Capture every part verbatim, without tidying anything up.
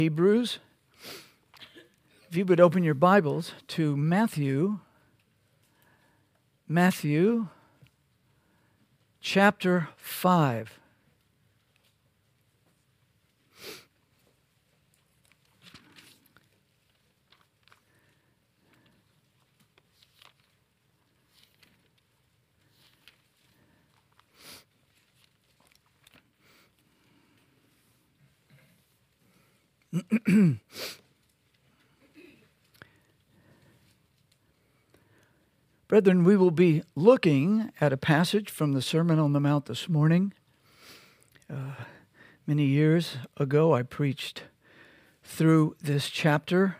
Hebrews, if you would open your Bibles to Matthew, Matthew chapter five. Brethren, we will be looking at a passage from the Sermon on the Mount this morning. Uh, many years ago, I preached through this chapter,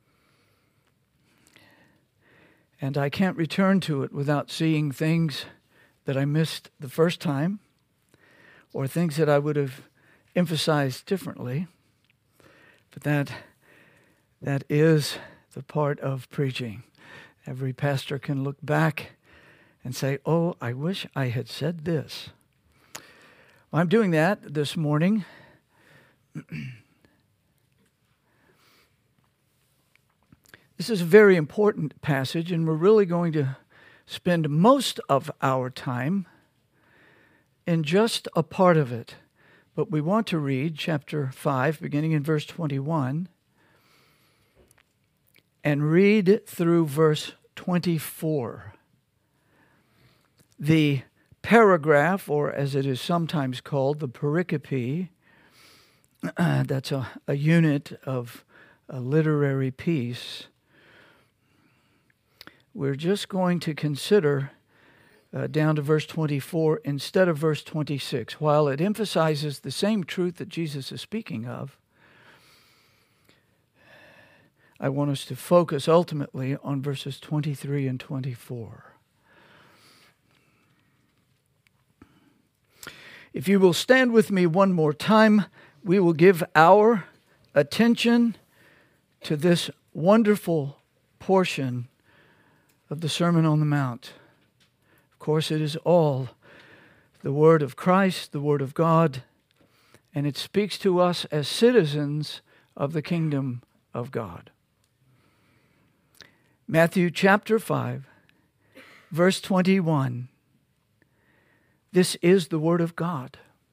and I can't return to it without seeing things that I missed the first time, or things that I would have emphasized differently. But that that is the part of preaching. Every pastor can look back and say, oh, I wish I had said this. Well, I'm doing that this morning. This is a very important passage, and we're really going to spend most of our time in just a part of it. But we want to read chapter five, beginning in verse twenty-one, and read through verse twenty-four. The paragraph, or as it is sometimes called, the pericope, uh, that's a, a unit of a literary piece. We're just going to consider Uh, down to verse twenty-four instead of verse twenty-six. While it emphasizes the same truth that Jesus is speaking of, I want us to focus ultimately on verses twenty-three and twenty-four. If you will stand with me one more time, we will give our attention to this wonderful portion of the Sermon on the Mount. Of course, it is all the Word of Christ, the Word of God, and it speaks to us as citizens of the kingdom of God. Matthew chapter five, verse twenty-one. This is the Word of God.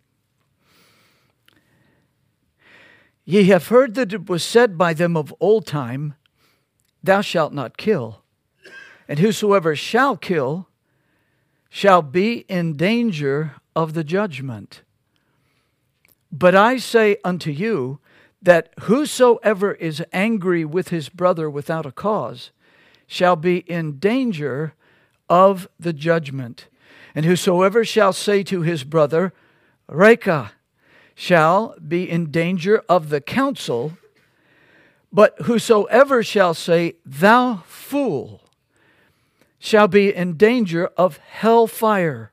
Ye have heard that it was said by them of old time, Thou shalt not kill, and whosoever shall kill shall be in danger of the judgment. But I say unto you, that whosoever is angry with his brother without a cause shall be in danger of the judgment. And whosoever shall say to his brother, Raca, shall be in danger of the council. But whosoever shall say, Thou fool, shall be in danger of hell fire.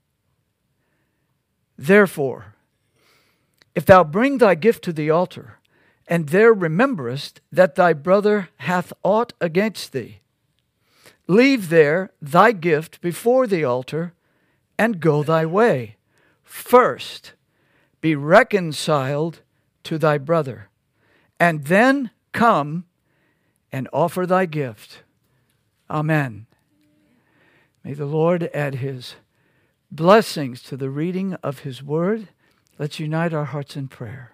Therefore, if thou bring thy gift to the altar, and there rememberest that thy brother hath aught against thee, leave there thy gift before the altar, and go thy way. First, be reconciled to thy brother, and then come and offer thy gift. Amen. May the Lord add His blessings to the reading of His Word. Let's unite our hearts in prayer.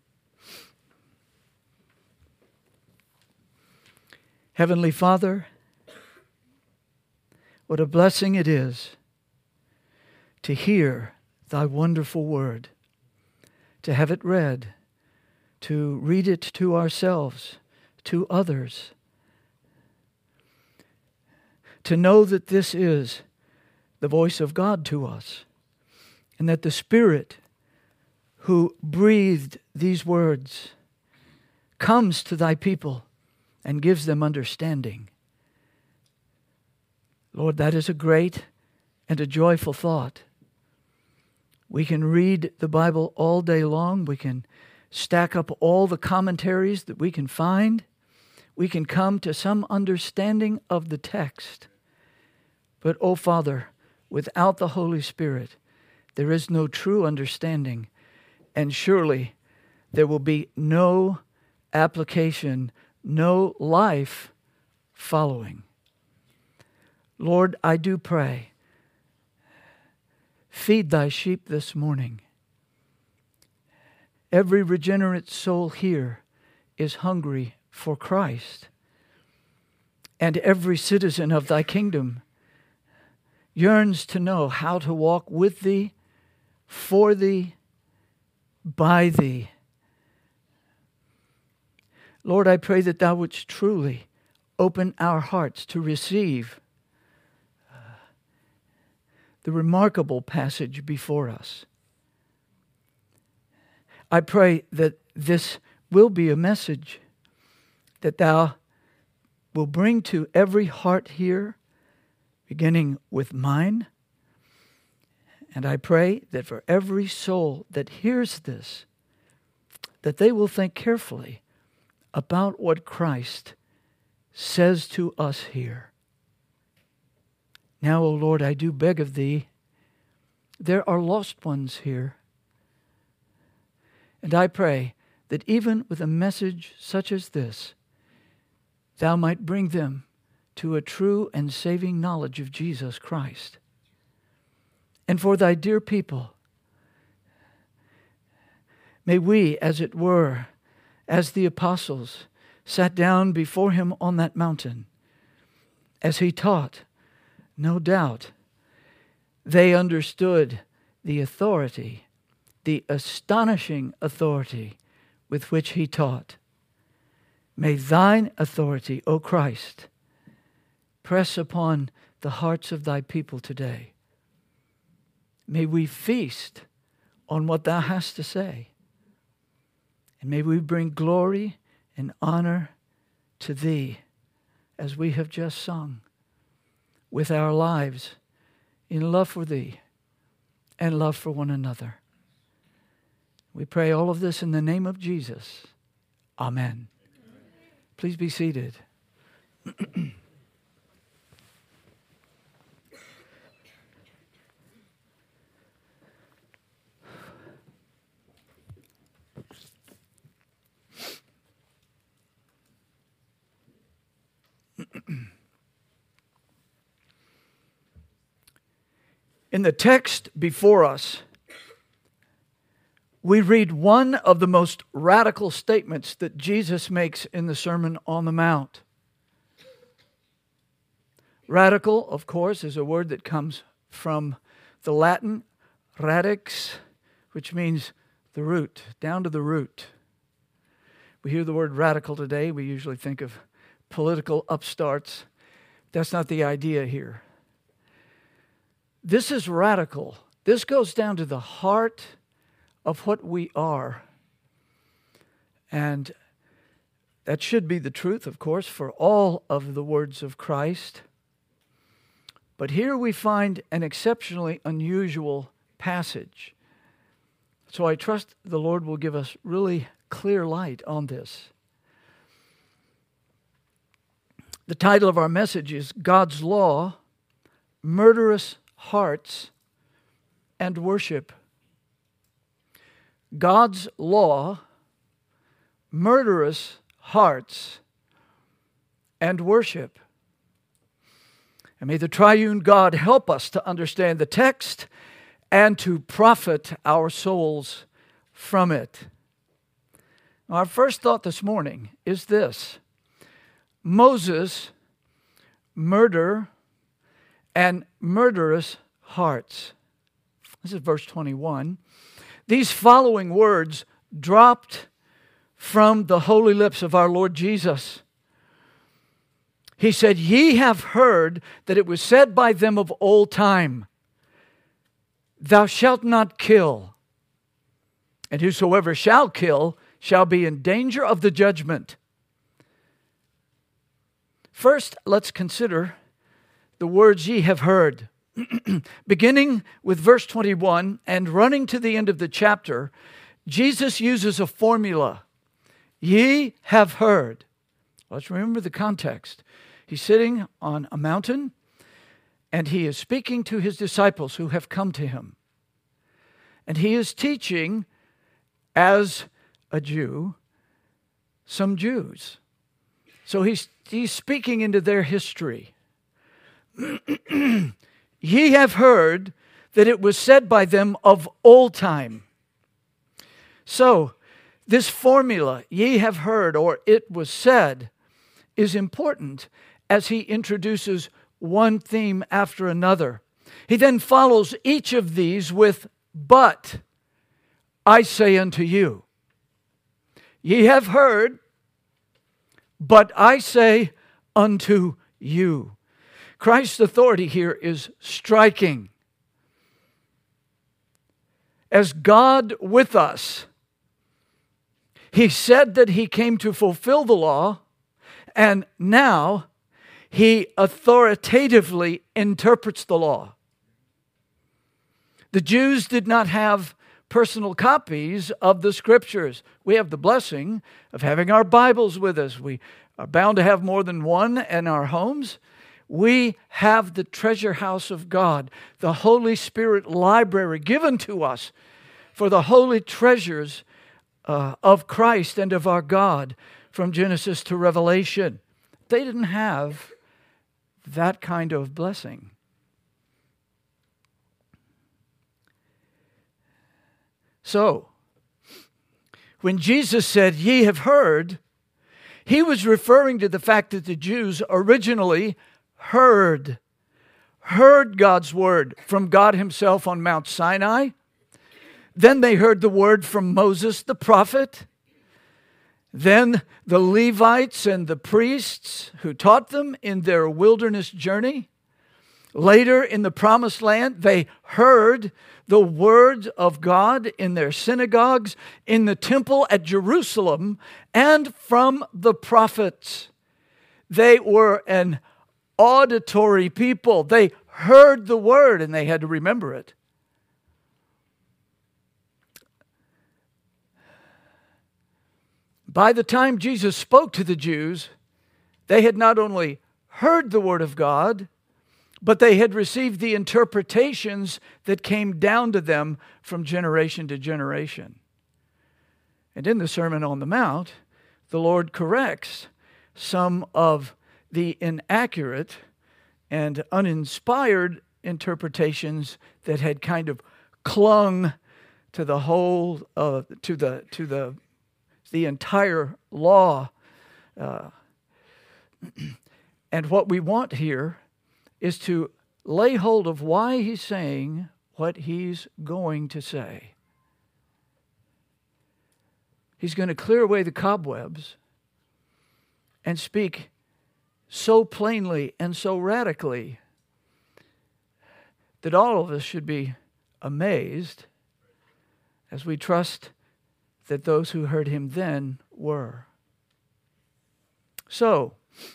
Heavenly Father, what a blessing it is to hear Thy wonderful Word, to have it read, to read it to ourselves, to others, to know that this is the voice of God to us, and that the Spirit who breathed these words comes to thy people and gives them understanding. Lord, that is a great and a joyful thought. We can read the Bible all day long. We can stack up all the commentaries that we can find. We can come to some understanding of the text. But, oh Father, without the Holy Spirit, there is no true understanding, and surely there will be no application, no life following. Lord, I do pray, feed thy sheep this morning. Every regenerate soul here is hungry for Christ. And every citizen of thy kingdom yearns to know how to walk with thee, for thee, by thee. Lord, I pray that thou wouldst truly open our hearts to receive uh, the remarkable passage before us. I pray that this will be a message that thou will bring to every heart here, beginning with mine. And I pray that for every soul that hears this, that they will think carefully about what Christ says to us here. Now, O Lord, I do beg of thee, there are lost ones here. And I pray that even with a message such as this, thou might bring them to a true and saving knowledge of Jesus Christ. And for thy dear people, may we, as it were, as the apostles sat down before him on that mountain, as he taught, no doubt, they understood the authority, the astonishing authority with which he taught. May thine authority, O Christ, press upon the hearts of thy people today. May we feast on what thou hast to say. And may we bring glory and honor to thee as we have just sung, with our lives in love for thee and love for one another. We pray all of this in the name of Jesus. Amen. Please be seated. In the text before us, we read one of the most radical statements that Jesus makes in the Sermon on the Mount. Radical, of course, is a word that comes from the Latin radix, which means the root, down to the root. We hear the word radical today, we usually think of political upstarts. That's not the idea here. This is radical. This goes down to the heart of what we are. And that should be the truth, of course, for all of the words of Christ. But here we find an exceptionally unusual passage. So I trust the Lord will give us really clear light on this. The title of our message is God's Law, Murderous Hearts and Worship. God's law, murderous hearts, and worship. And may the triune God help us to understand the text and to profit our souls from it. Our first thought this morning is this: Moses, murder, and murderous hearts. This is verse twenty-one. These following words dropped from the holy lips of our Lord Jesus. He said, "Ye have heard that it was said by them of old time, Thou shalt not kill, and whosoever shall kill shall be in danger of the judgment." First, let's consider the words ye have heard. Beginning with verse twenty-one and running to the end of the chapter, Jesus uses a formula. Ye have heard. Let's remember the context. He's sitting on a mountain and he is speaking to his disciples who have come to him. And he is teaching as a Jew some Jews. So he's, he's speaking into their history. Ye have heard that it was said by them of old time. So this formula, ye have heard, or it was said, is important as he introduces one theme after another. He then follows each of these with, but I say unto you. Ye have heard, but I say unto you. Christ's authority here is striking. As God with us, he said that he came to fulfill the law, and now he authoritatively interprets the law. The Jews did not have personal copies of the Scriptures. We have the blessing of having our Bibles with us. We are bound to have more than one in our homes. We have the treasure house of God, the Holy Spirit library given to us for the holy treasures uh, of Christ and of our God from Genesis to Revelation. They didn't have that kind of blessing. So, when Jesus said, ye have heard, he was referring to the fact that the Jews originally heard, heard God's word from God himself on Mount Sinai. Then they heard the word from Moses the prophet. Then the Levites and the priests who taught them in their wilderness journey. Later in the promised land, they heard the word of God in their synagogues, in the temple at Jerusalem, and from the prophets. They were an auditory people. They heard the word and they had to remember it. By the time Jesus spoke to the Jews, they had not only heard the word of God, but they had received the interpretations that came down to them from generation to generation. And in the Sermon on the Mount, the Lord corrects some of the inaccurate and uninspired interpretations that had kind of clung to the whole, uh, to the to the the entire law. Uh, and what we want here is to lay hold of why he's saying what he's going to say. He's going to clear away the cobwebs and speak so plainly and so radically that all of us should be amazed as we trust that those who heard him then were. So,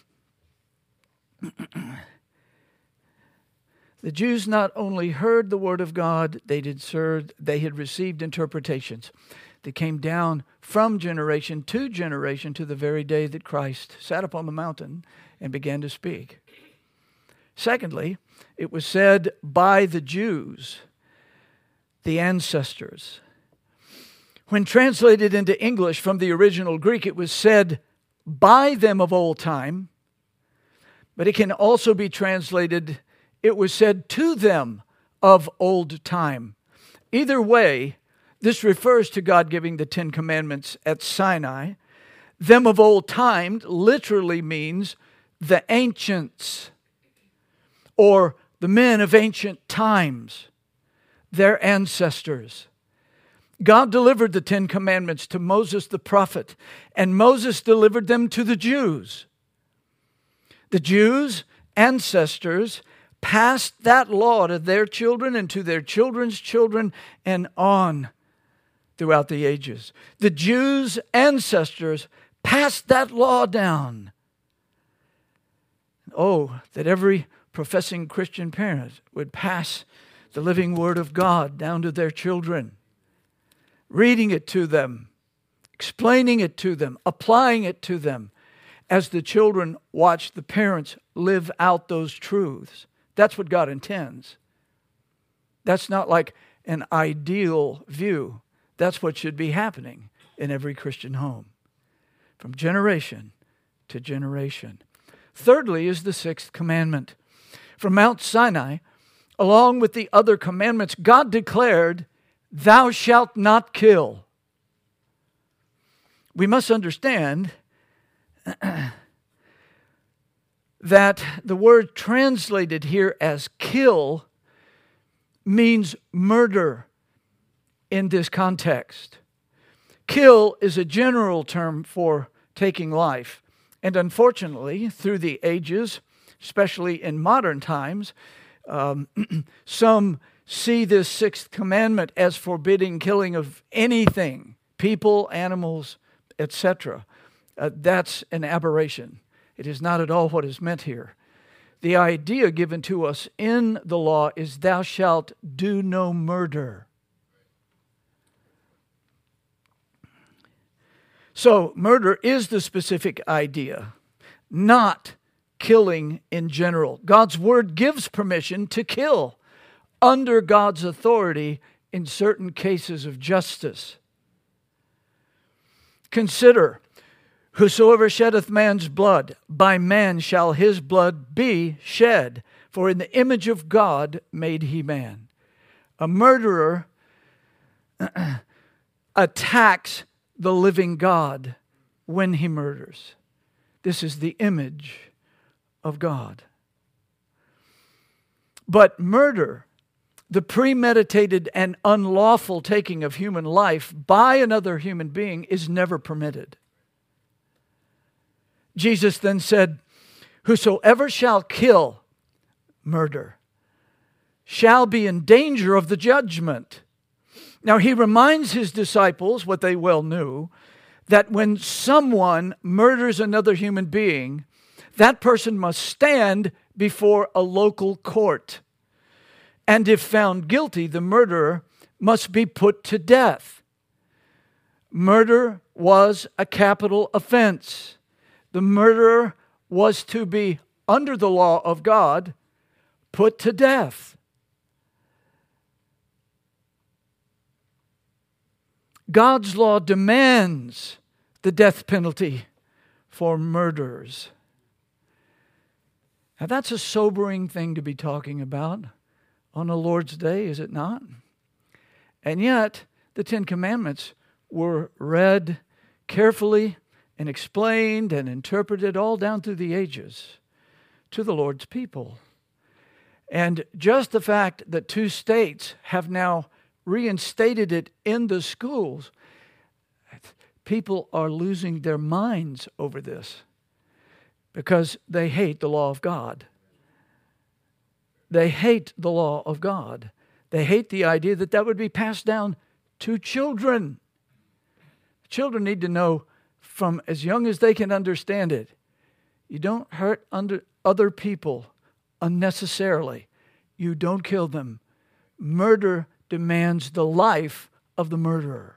the Jews not only heard the word of God, they did serve, they had received interpretations that came down from generation to generation to the very day that Christ sat upon the mountain and began to speak. Secondly, it was said by the Jews, the ancestors. When translated into English from the original Greek, it was said by them of old time, but it can also be translated, it was said to them of old time. Either way, this refers to God giving the Ten Commandments at Sinai. Them of old time literally means the ancients, or the men of ancient times, their ancestors. God delivered the Ten Commandments to Moses the prophet, and Moses delivered them to the Jews. The Jews, ancestors, passed that law to their children and to their children's children and on throughout the ages. The Jews' ancestors passed that law down. Oh, that every professing Christian parent would pass the living word of God down to their children, reading it to them, explaining it to them, applying it to them as the children watch the parents live out those truths. That's what God intends. That's not like an ideal view. That's what should be happening in every Christian home. from generation to generation. Thirdly is the sixth commandment. From Mount Sinai, along with the other commandments, God declared, "Thou shalt not kill." We must understand that the word translated here as kill means murder in this context. Kill is a general term for taking life. And unfortunately, through the ages, especially in modern times, um, some see this sixth commandment as forbidding killing of anything, people, animals, et cetera. Uh, that's an aberration. It is not at all what is meant here. The idea given to us in the law is thou shalt do no murder. So murder is the specific idea, not killing in general. God's word gives permission to kill under God's authority in certain cases of justice. Consider, whosoever sheddeth man's blood, by man shall his blood be shed. For in the image of God made he man. A murderer attacks the living God when he murders. This is the image of God. But murder, the premeditated and unlawful taking of human life by another human being, is never permitted. Jesus then said, whosoever shall kill, murder, shall be in danger of the judgment. Now he reminds his disciples, what they well knew, that when someone murders another human being, that person must stand before a local court. And if found guilty, the murderer must be put to death. Murder was a capital offense. The murderer was to be, under the law of God, put to death. God's law demands the death penalty for murderers. Now that's a sobering thing to be talking about on the Lord's Day, is it not? And yet, the Ten Commandments were read carefully and explained and interpreted all down through the ages to the Lord's people. And just the fact that two states have now reinstated it in the schools, people are losing their minds over this because they hate the law of God. They hate the law of God. They hate the idea that that would be passed down to children. Children need to know from as young as they can understand it, you don't hurt under other people unnecessarily. You don't kill them. Murder demands the life of the murderer.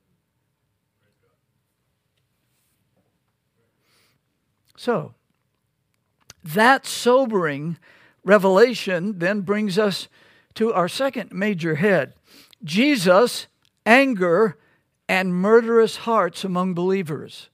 So, that sobering revelation then brings us to our second major head. Jesus' anger and murderous hearts among believers.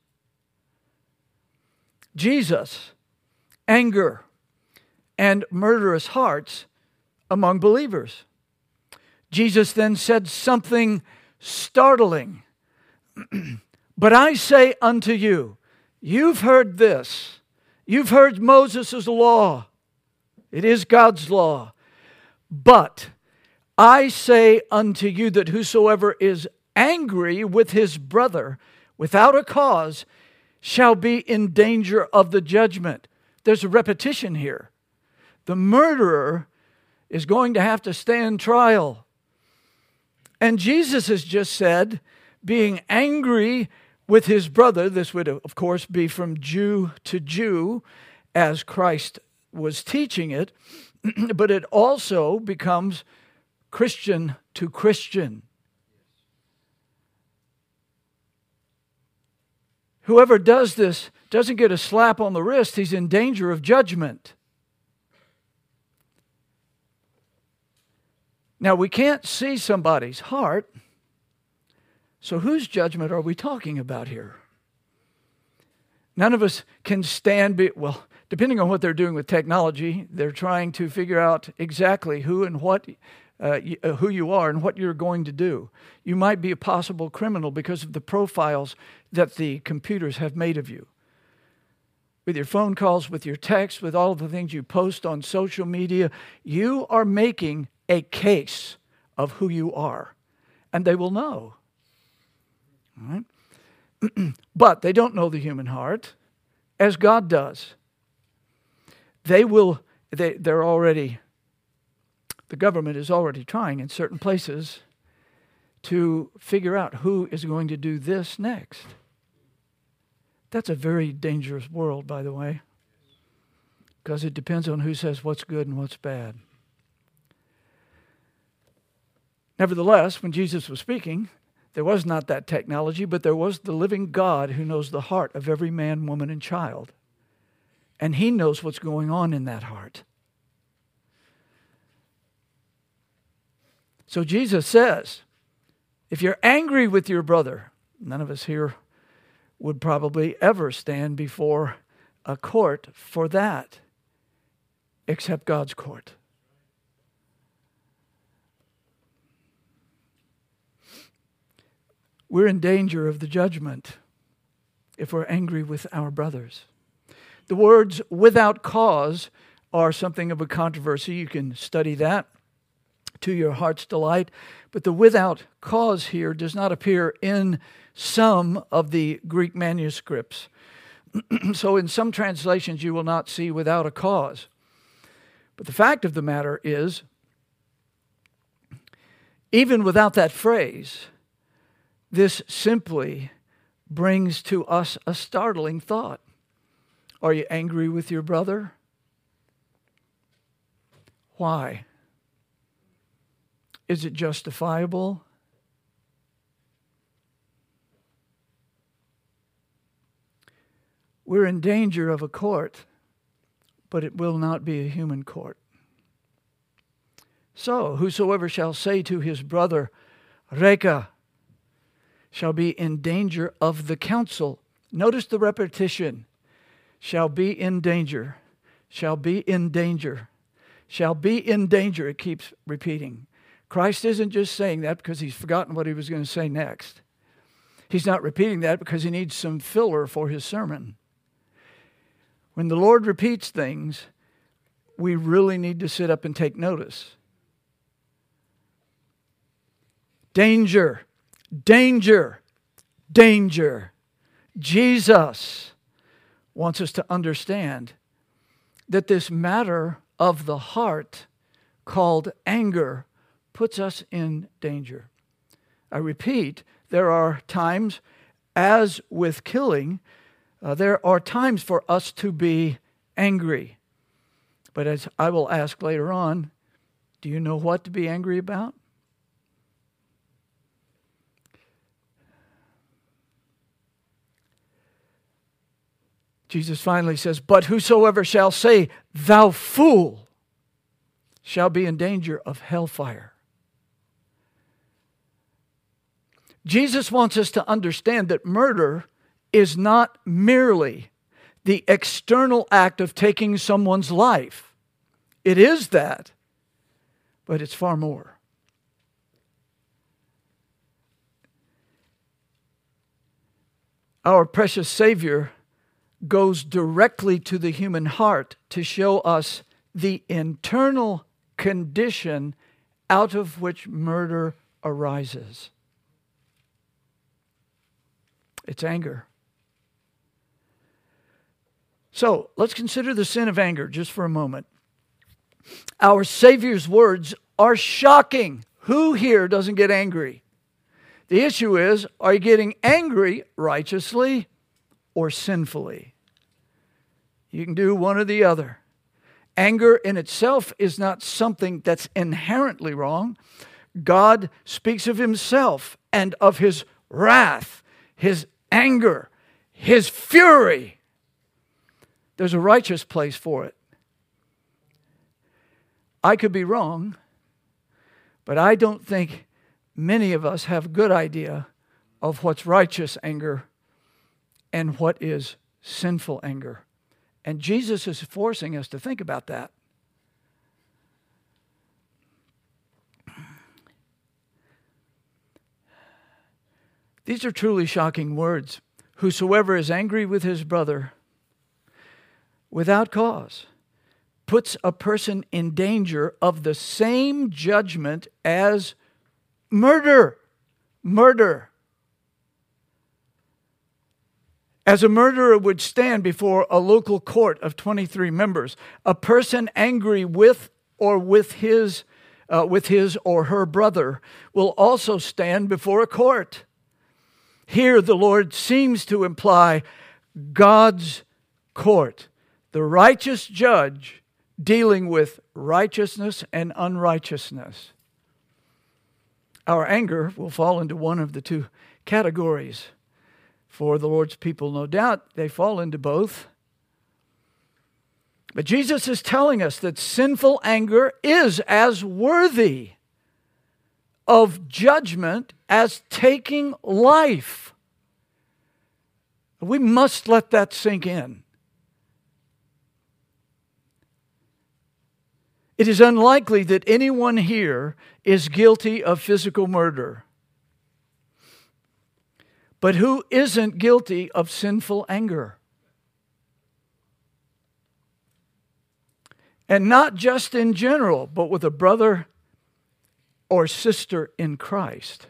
Jesus' anger and murderous hearts among believers. Jesus then said something startling. But I say unto you, you've heard this. You've heard Moses' law. It is God's law. But I say unto you that whosoever is angry with his brother without a cause shall be in danger of the judgment. There's a repetition here. The murderer is going to have to stand trial. And Jesus has just said, being angry with his brother, this would of course be from Jew to Jew as Christ was teaching it, but it also becomes Christian to Christian. Whoever does this doesn't get a slap on the wrist, he's in danger of judgment. Now, we can't see somebody's heart, so whose judgment are we talking about here? None of us can stand, be, well, depending on what they're doing with technology, they're trying to figure out exactly who and what, uh, you, uh, who you are and what you're going to do. You might be a possible criminal because of the profiles that the computers have made of you. With your phone calls, with your texts, with all of the things you post on social media, you are making a case of who you are. And they will know. All right? But they don't know the human heart as God does. They will, they, they're already, the government is already trying in certain places to figure out who is going to do this next. That's a very dangerous world, by the way, because it depends on who says what's good and what's bad. Nevertheless, when Jesus was speaking, there was not that technology, but there was the living God who knows the heart of every man, woman, and child. And He knows what's going on in that heart. So Jesus says, if you're angry with your brother, none of us here would probably ever stand before a court for that, except God's court. We're in danger of the judgment if we're angry with our brothers. The words without cause are something of a controversy. You can study that to your heart's delight. But the without cause here does not appear in some of the Greek manuscripts. So in some translations you will not see without a cause. But the fact of the matter is, even without that phrase, this simply brings to us a startling thought. Are you angry with your brother? Why? Is it justifiable? We're in danger of a court, but it will not be a human court. So, whosoever shall say to his brother, Reka, shall be in danger of the council. Notice the repetition. Shall be in danger. Shall be in danger. Shall be in danger. It keeps repeating. Christ isn't just saying that because He's forgotten what He was going to say next. He's not repeating that because He needs some filler for His sermon. When the Lord repeats things, we really need to sit up and take notice. Danger. Danger, danger. Jesus wants us to understand that this matter of the heart called anger puts us in danger. I repeat, there are times, as with killing, uh, there are times for us to be angry. But as I will ask later on, do you know what to be angry about? Jesus finally says, but whosoever shall say, thou fool, shall be in danger of hellfire. Jesus wants us to understand that murder is not merely the external act of taking someone's life. It is that, but it's far more. Our precious Savior goes directly to the human heart to show us the internal condition out of which murder arises. It's anger. So, let's consider the sin of anger just for a moment. Our Savior's words are shocking. Who here doesn't get angry? The issue is, are you getting angry righteously or sinfully? You can do one or the other. Anger in itself is not something that's inherently wrong. God speaks of Himself and of His wrath, His anger, His fury. There's a righteous place for it. I could be wrong, but I don't think many of us have a good idea of what's righteous anger and what is sinful anger. And Jesus is forcing us to think about that. These are truly shocking words. Whosoever is angry with his brother without cause puts a person in danger of the same judgment as murder. Murder. As a murderer would stand before a local court of twenty-three members, a person angry with or with his, uh, with his or her brother will also stand before a court. Here the Lord seems to imply God's court, the righteous judge dealing with righteousness and unrighteousness. Our anger will fall into one of the two categories. For the Lord's people, no doubt, they fall into both. But Jesus is telling us that sinful anger is as worthy of judgment as taking life. We must let that sink in. It is unlikely that anyone here is guilty of physical murder. But who isn't guilty of sinful anger? And not just in general, but with a brother or sister in Christ.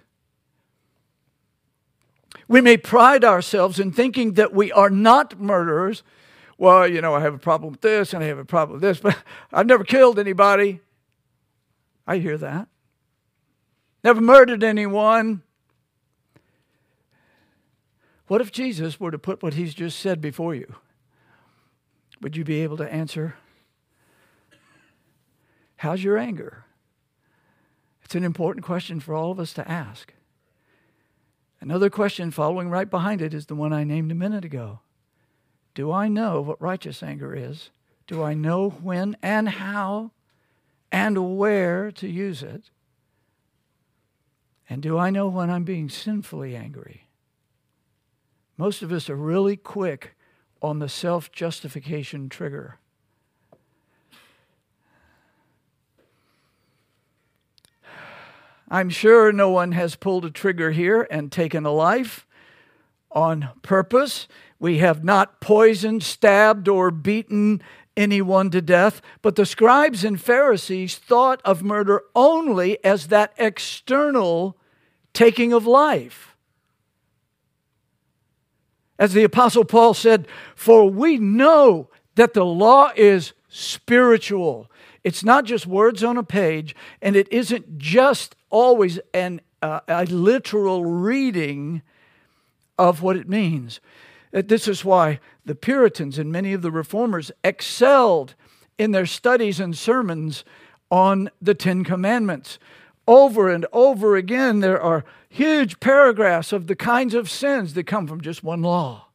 We may pride ourselves in thinking that we are not murderers. Well, you know, I have a problem with this and I have a problem with this, but I've never killed anybody. I hear that. Never murdered anyone. What if Jesus were to put what he's just said before you? Would you be able to answer? How's your anger? It's an important question for all of us to ask. Another question following right behind it is the one I named a minute ago. Do I know what righteous anger is? Do I know when and how and where to use it? And do I know when I'm being sinfully angry? Most of us are really quick on the self-justification trigger. I'm sure no one has pulled a trigger here and taken a life on purpose. We have not poisoned, stabbed, or beaten anyone to death. But the scribes and Pharisees thought of murder only as that external taking of life. As the Apostle Paul said, for we know that the law is spiritual. It's not just words on a page, and it isn't just always an, uh, a literal reading of what it means. This is why the Puritans and many of the Reformers excelled in their studies and sermons on the Ten Commandments. Over and over again, there are huge paragraphs of the kinds of sins that come from just one law.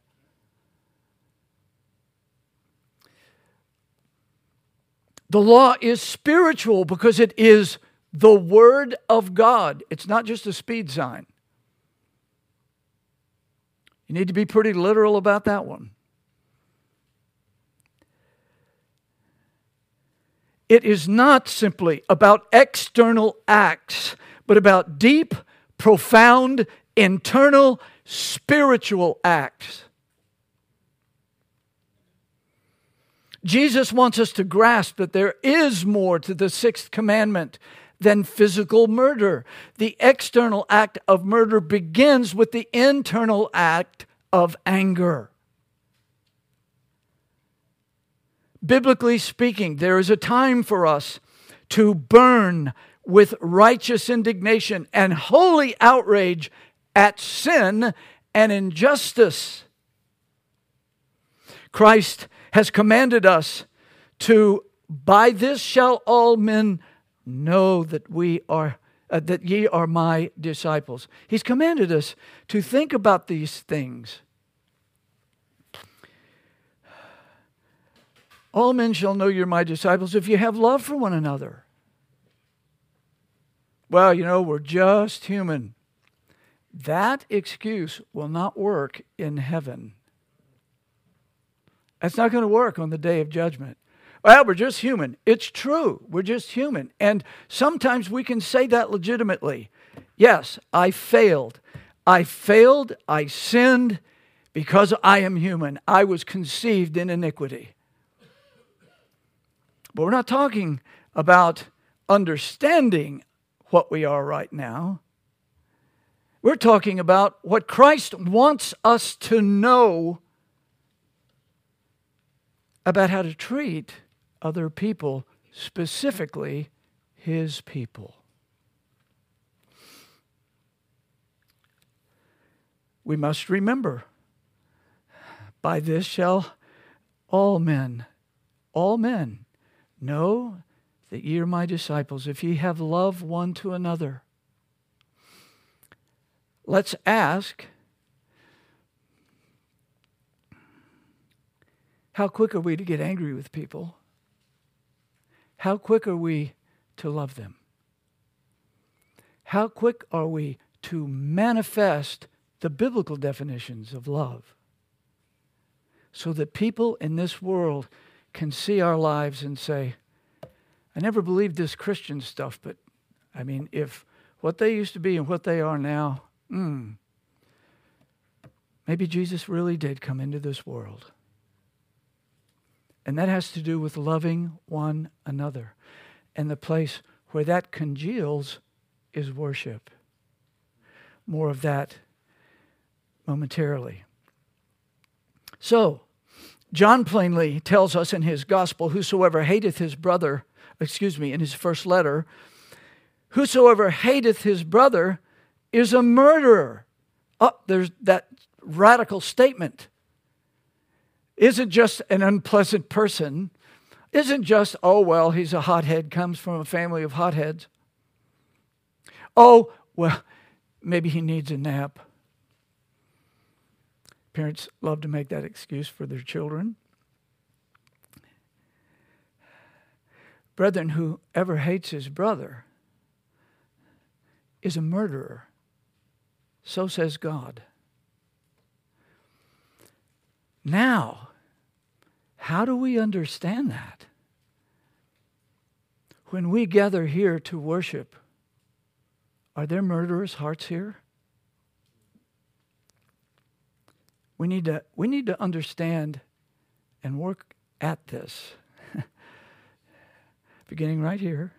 The law is spiritual because it is the Word of God. It's not just a speed sign. You need to be pretty literal about that one. It is not simply about external acts, but about deep, profound, internal, spiritual acts. Jesus wants us to grasp that there is more to the sixth commandment than physical murder. The external act of murder begins with the internal act of anger. Biblically speaking, there is a time for us to burn with righteous indignation and holy outrage at sin and injustice. Christ has commanded us to, by this shall all men know that we are, uh, that ye are my disciples. He's commanded us to think about these things. All men shall know you're my disciples if you have love for one another. Well, you know, we're just human. That excuse will not work in heaven. That's not going to work on the day of judgment. Well, we're just human. It's true. We're just human. And sometimes we can say that legitimately. Yes, I failed. I failed. I sinned because I am human. I was conceived in iniquity. But we're not talking about understanding what we are right now. We're talking about what Christ wants us to know about how to treat other people, specifically His people. We must remember, by this shall all men, all men, know that ye are my disciples, if ye have love one to another. Let's ask, how quick are we to get angry with people? How quick are we to love them? How quick are we to manifest the biblical definitions of love so that people in this world can see our lives and say, I never believed this Christian stuff, but I mean, if what they used to be and what they are now, mm, maybe Jesus really did come into this world. And that has to do with loving one another. And the place where that congeals is worship. More of that momentarily. So, John plainly tells us in his gospel, whosoever hateth his brother, excuse me, in his first letter, whosoever hateth his brother is a murderer. Oh, there's that radical statement. Isn't just an unpleasant person. Isn't just, oh, well, he's a hothead, comes from a family of hotheads. Oh, well, maybe he needs a nap. Parents love to make that excuse for their children. Brethren, whoever hates his brother is a murderer. So says God. Now, how do we understand that? When we gather here to worship, are there murderers' hearts here? We need to, we need to understand and work at this. Beginning right here.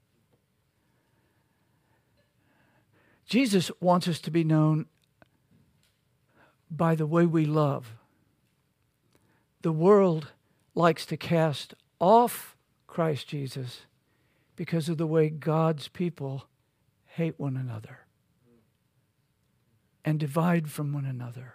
Jesus wants us to be known by the way we love. The world likes to cast off Christ Jesus because of the way God's people hate one another and divide from one another.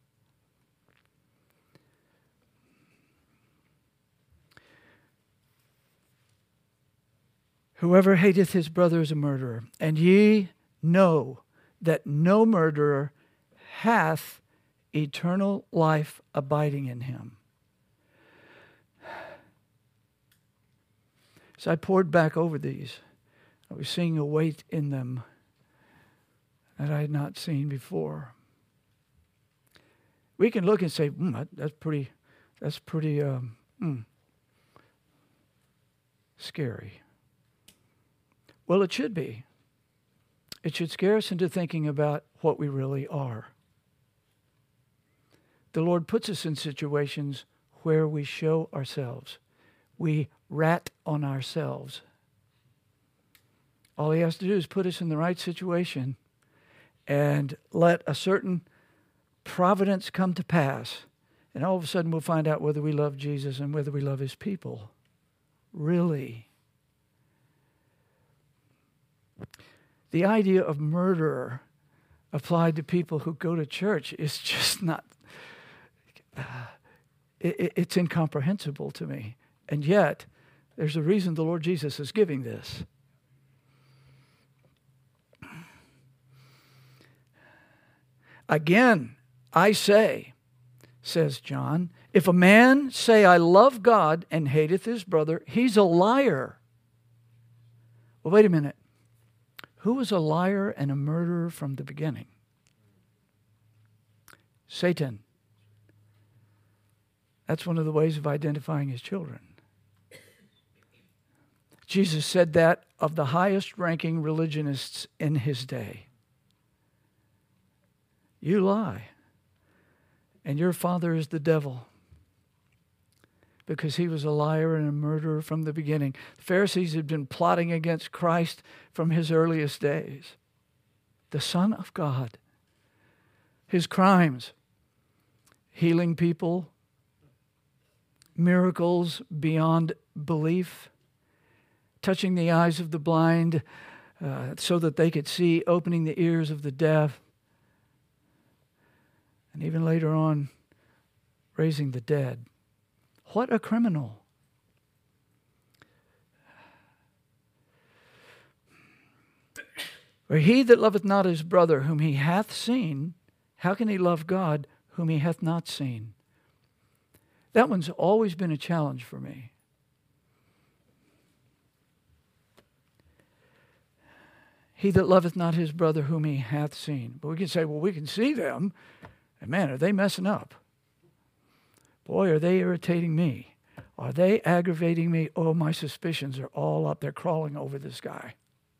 Whoever hateth his brother is a murderer, and ye know that no murderer hath eternal life abiding in him. As I poured back over these, I was seeing a weight in them that I had not seen before. We can look and say, mm, that, that's pretty, that's pretty um, mm, scary. Well, it should be. It should scare us into thinking about what we really are. The Lord puts us in situations where we show ourselves. We rat on ourselves. All He has to do is put us in the right situation and let a certain providence come to pass. And all of a sudden we'll find out whether we love Jesus and whether we love His people. Really. The idea of murderer applied to people who go to church is just not, uh, it, it's incomprehensible to me. And yet, there's a reason the Lord Jesus is giving this. Again, I say, says John, if a man say, I love God and hateth his brother, he's a liar. Well, wait a minute. Who was a liar and a murderer from the beginning? Satan. That's one of the ways of identifying his children. Jesus said that of the highest-ranking religionists in his day. You lie, and your father is the devil, because he was a liar and a murderer from the beginning. The Pharisees had been plotting against Christ from his earliest days. The Son of God. His crimes, healing people, miracles beyond belief, touching the eyes of the blind uh, so that they could see, opening the ears of the deaf, and even later on, raising the dead. What a criminal. For he that loveth not his brother whom he hath seen, how can he love God whom he hath not seen? That one's always been a challenge for me. He that loveth not his brother whom he hath seen. But we can say, well, we can see them. And man, are they messing up? Boy, are they irritating me. Are they aggravating me? Oh, my suspicions are all up. They're crawling over this guy.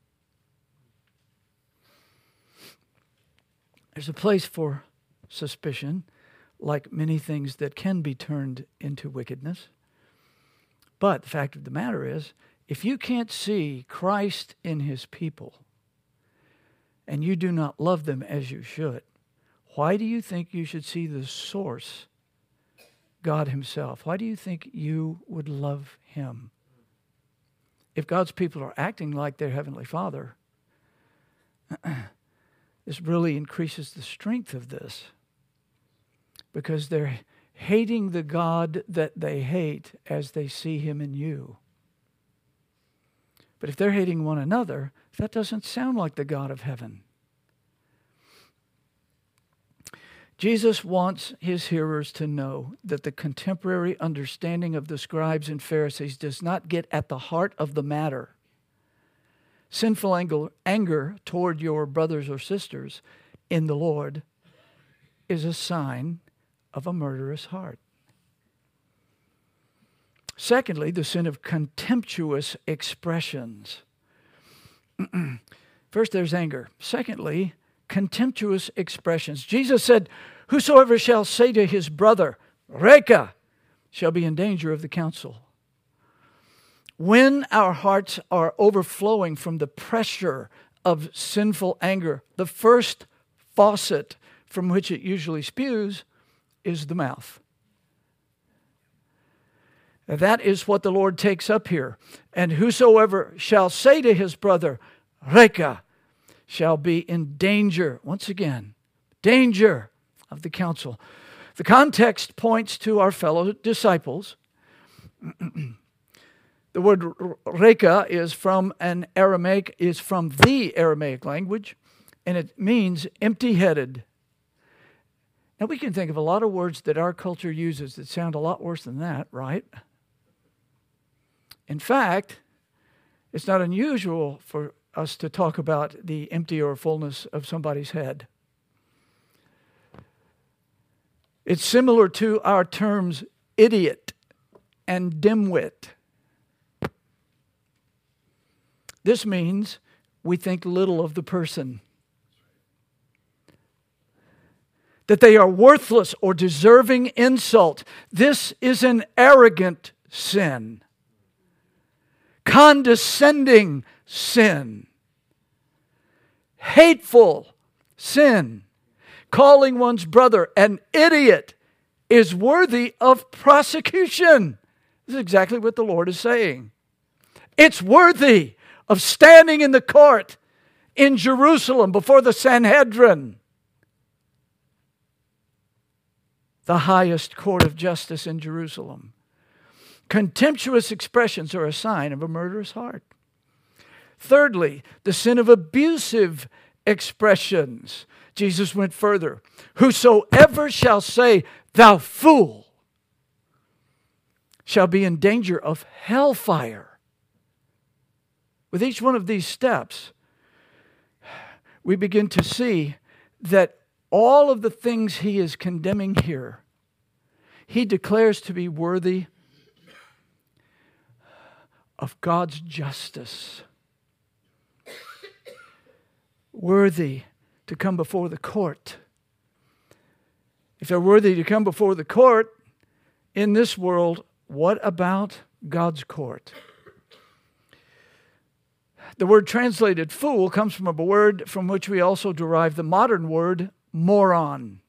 There's a place for suspicion, like many things that can be turned into wickedness. But the fact of the matter is, if you can't see Christ in his people, and you do not love them as you should, why do you think you should see the source, God himself? Why do you think you would love him? If God's people are acting like their Heavenly Father, this really increases the strength of this, because they're hating the God that they hate as they see him in you. But if they're hating one another, that doesn't sound like the God of heaven. Jesus wants his hearers to know that the contemporary understanding of the scribes and Pharisees does not get at the heart of the matter. Sinful anger, anger toward your brothers or sisters in the Lord is a sign of a murderous heart. Secondly, the sin of contemptuous expressions. First, there's anger. Secondly, contemptuous expressions. Jesus said, whosoever shall say to his brother, Reka, shall be in danger of the council. When our hearts are overflowing from the pressure of sinful anger, the first faucet from which it usually spews is the mouth. That is what the Lord takes up here. And whosoever shall say to his brother, Reka, shall be in danger, once again, danger of the council. The context points to our fellow disciples. The word Reka is from an Aramaic, is from the Aramaic language, and it means empty-headed. Now we can think of a lot of words that our culture uses that sound a lot worse than that, right? In fact, it's not unusual for us to talk about the empty or fullness of somebody's head. It's similar to our terms idiot and dimwit. This means we think little of the person, that they are worthless or deserving insult. This is an arrogant sin, condescending sin, hateful sin. Calling one's brother an idiot is worthy of prosecution. This is exactly what the Lord is saying. It's worthy of standing in the court in Jerusalem before the Sanhedrin, the highest court of justice in Jerusalem. Contemptuous expressions are a sign of a murderous heart. Thirdly, the sin of abusive expressions. Jesus went further. Whosoever shall say, thou fool, shall be in danger of hellfire. With each one of these steps, we begin to see that all of the things he is condemning here he declares to be worthy of God's justice. Worthy to come before the court. If they're worthy to come before the court in this world, what about God's court? The word translated fool comes from a word from which we also derive the modern word moron.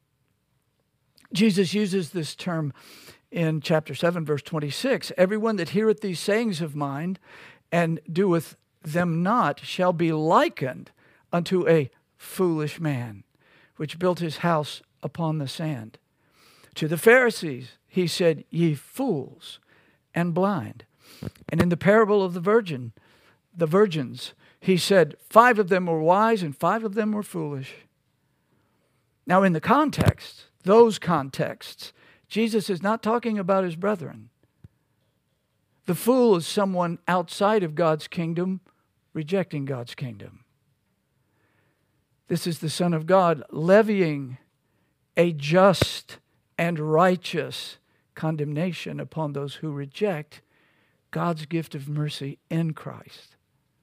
Jesus uses this term in chapter seven, verse twenty-six. Everyone that heareth these sayings of mine and doeth them not shall be likened unto a foolish man, which built his house upon the sand. To the Pharisees he said, ye fools and blind. And in the parable of the virgin, the virgins, he said, five of them were wise and five of them were foolish. Now in the context, those contexts, Jesus is not talking about his brethren. The fool is someone outside of God's kingdom, rejecting God's kingdom. This is the Son of God levying a just and righteous condemnation upon those who reject God's gift of mercy in Christ.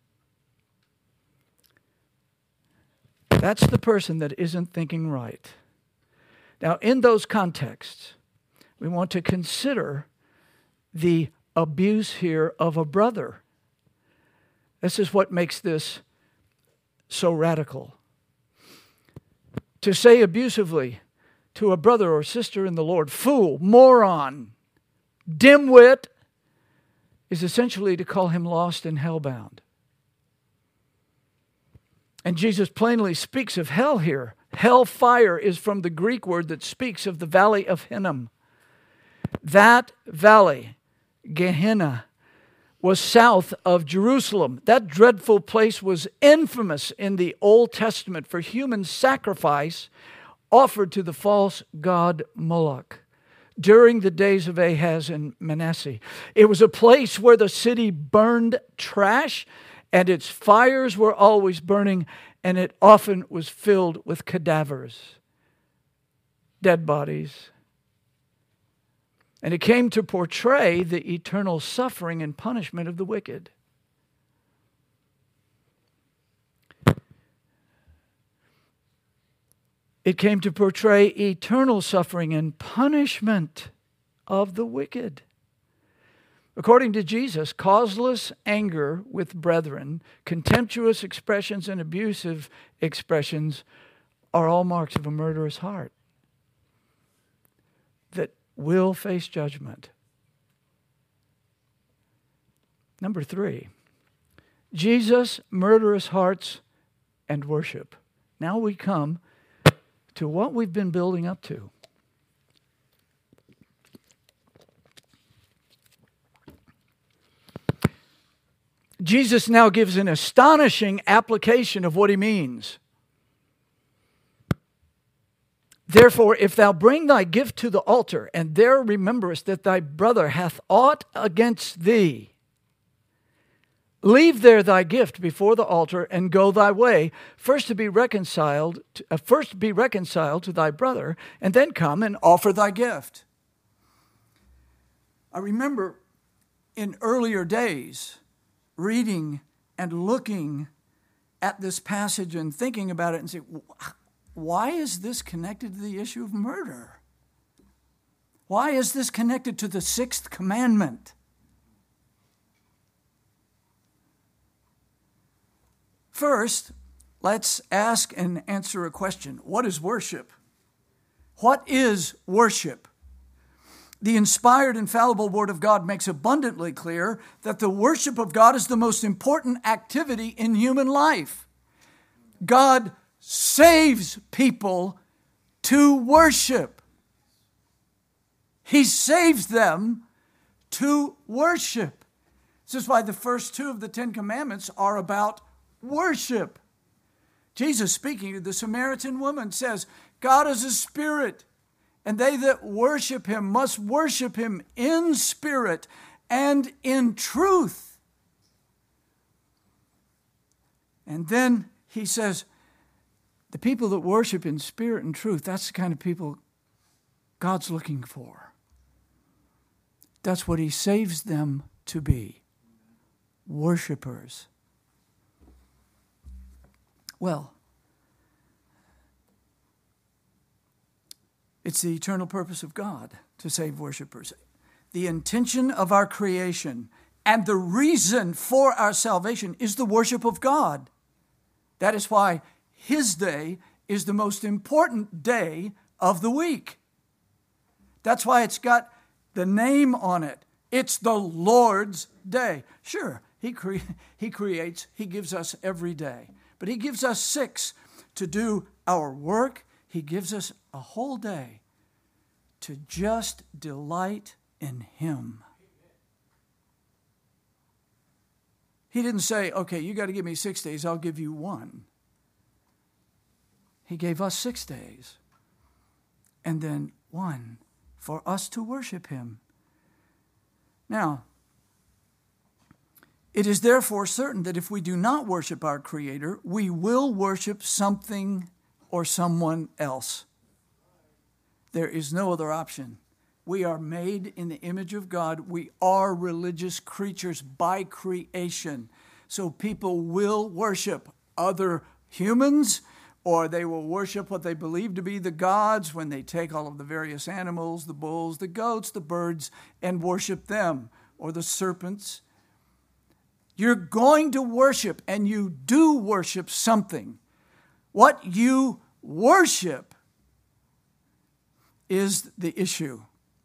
That's the person that isn't thinking right. Now, in those contexts, we want to consider the abuse here of a brother. This is what makes this so radical. To say abusively to a brother or sister in the Lord, fool, moron, dimwit, is essentially to call him lost and hellbound. And Jesus plainly speaks of hell here. Hellfire is from the Greek word that speaks of the valley of Hinnom. That valley, Gehenna, was south of Jerusalem. That dreadful place was infamous in the Old Testament for human sacrifice offered to the false god Moloch during the days of Ahaz and Manasseh. It was a place where the city burned trash, and its fires were always burning, and it often was filled with cadavers, dead bodies. And it came to portray the eternal suffering and punishment of the wicked. It came to portray eternal suffering and punishment of the wicked. According to Jesus, causeless anger with brethren, contemptuous expressions and abusive expressions are all marks of a murderous heart that will face judgment. Number three, Jesus' murderous hearts and worship. Now we come to what we've been building up to. Jesus now gives an astonishing application of what he means. Therefore, if thou bring thy gift to the altar, and there rememberest that thy brother hath aught against thee, leave there thy gift before the altar, and go thy way, first to be reconciled, to, uh, first be reconciled to thy brother, and then come and offer thy gift. I remember in earlier days reading and looking at this passage and thinking about it and say, why is this connected to the issue of murder? Why is this connected to the sixth commandment? First, let's ask and answer a question. What is worship? What is worship? The inspired, infallible Word of God makes abundantly clear that the worship of God is the most important activity in human life. God saves people to worship. He saves them to worship. This is why the first two of the Ten Commandments are about worship. Jesus, speaking to the Samaritan woman, says, God is a spirit, and they that worship him must worship him in spirit and in truth. And then he says, the people that worship in spirit and truth, that's the kind of people God's looking for. That's what he saves them to be. Worshipers. Well, it's the eternal purpose of God to save worshipers. The intention of our creation and the reason for our salvation is the worship of God. That is why his day is the most important day of the week. That's why it's got the name on it. It's the Lord's day. Sure, he, cre- he creates, he gives us every day. But he gives us six to do our work. He gives us a whole day to just delight in him. He didn't say, okay, you got to give me six days, I'll give you one. He gave us six days and then one for us to worship him. Now, it is therefore certain that if we do not worship our Creator, we will worship something or someone else. There is no other option. We are made in the image of God. We are religious creatures by creation. So people will worship other humans, or they will worship what they believe to be the gods when they take all of the various animals, the bulls, the goats, the birds, and worship them, or the serpents. You're going to worship, and you do worship something. What you worship is the issue.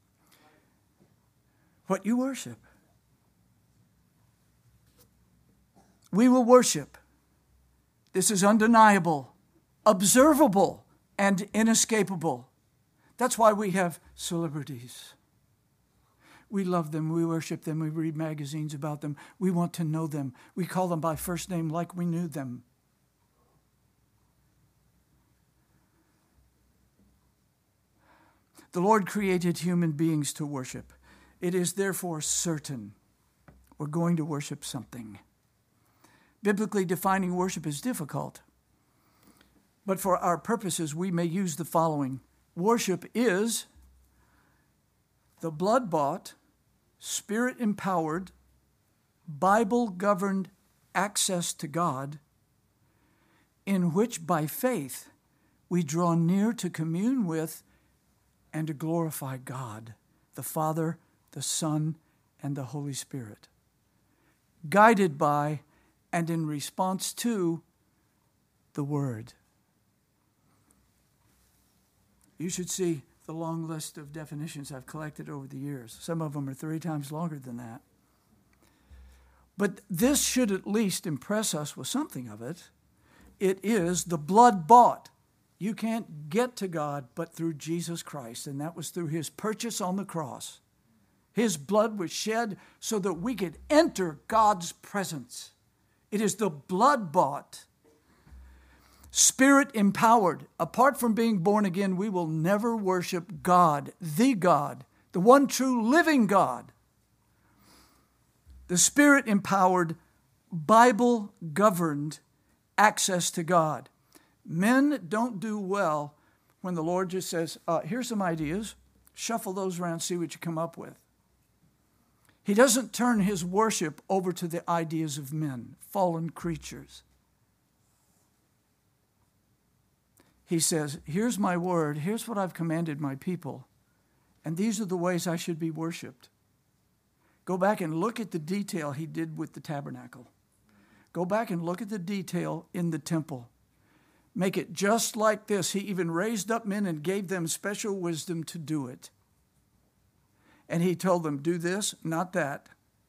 What you worship. We will worship. This is undeniable, observable, and inescapable. That's why we have celebrities. We love them. We worship them. We read magazines about them. We want to know them. We call them by first name like we knew them. The Lord created human beings to worship. It is therefore certain we're going to worship something. Biblically defining worship is difficult. But for our purposes, we may use the following. Worship is the blood-bought, Spirit-empowered, Bible-governed access to God, in which by faith we draw near to commune with and to glorify God, the Father, the Son, and the Holy Spirit, guided by and in response to the Word. You should see the long list of definitions I've collected over the years. Some of them are three times longer than that. But this should at least impress us with something of it. It is the blood-bought. You can't get to God but through Jesus Christ, and that was through his purchase on the cross. His blood was shed so that we could enter God's presence. It is the blood-bought, Spirit-empowered. Apart from being born again, we will never worship God, the God, the one true living God. The Spirit-empowered, Bible-governed access to God. Men don't do well when the Lord just says, uh, here's some ideas, shuffle those around, see what you come up with. He doesn't turn his worship over to the ideas of men, fallen creatures. He says, here's my word, here's what I've commanded my people, and these are the ways I should be worshiped. Go back and look at the detail he did with the tabernacle. Go back and look at the detail in the temple. Make it just like this. He even raised up men and gave them special wisdom to do it. And he told them, do this, not that.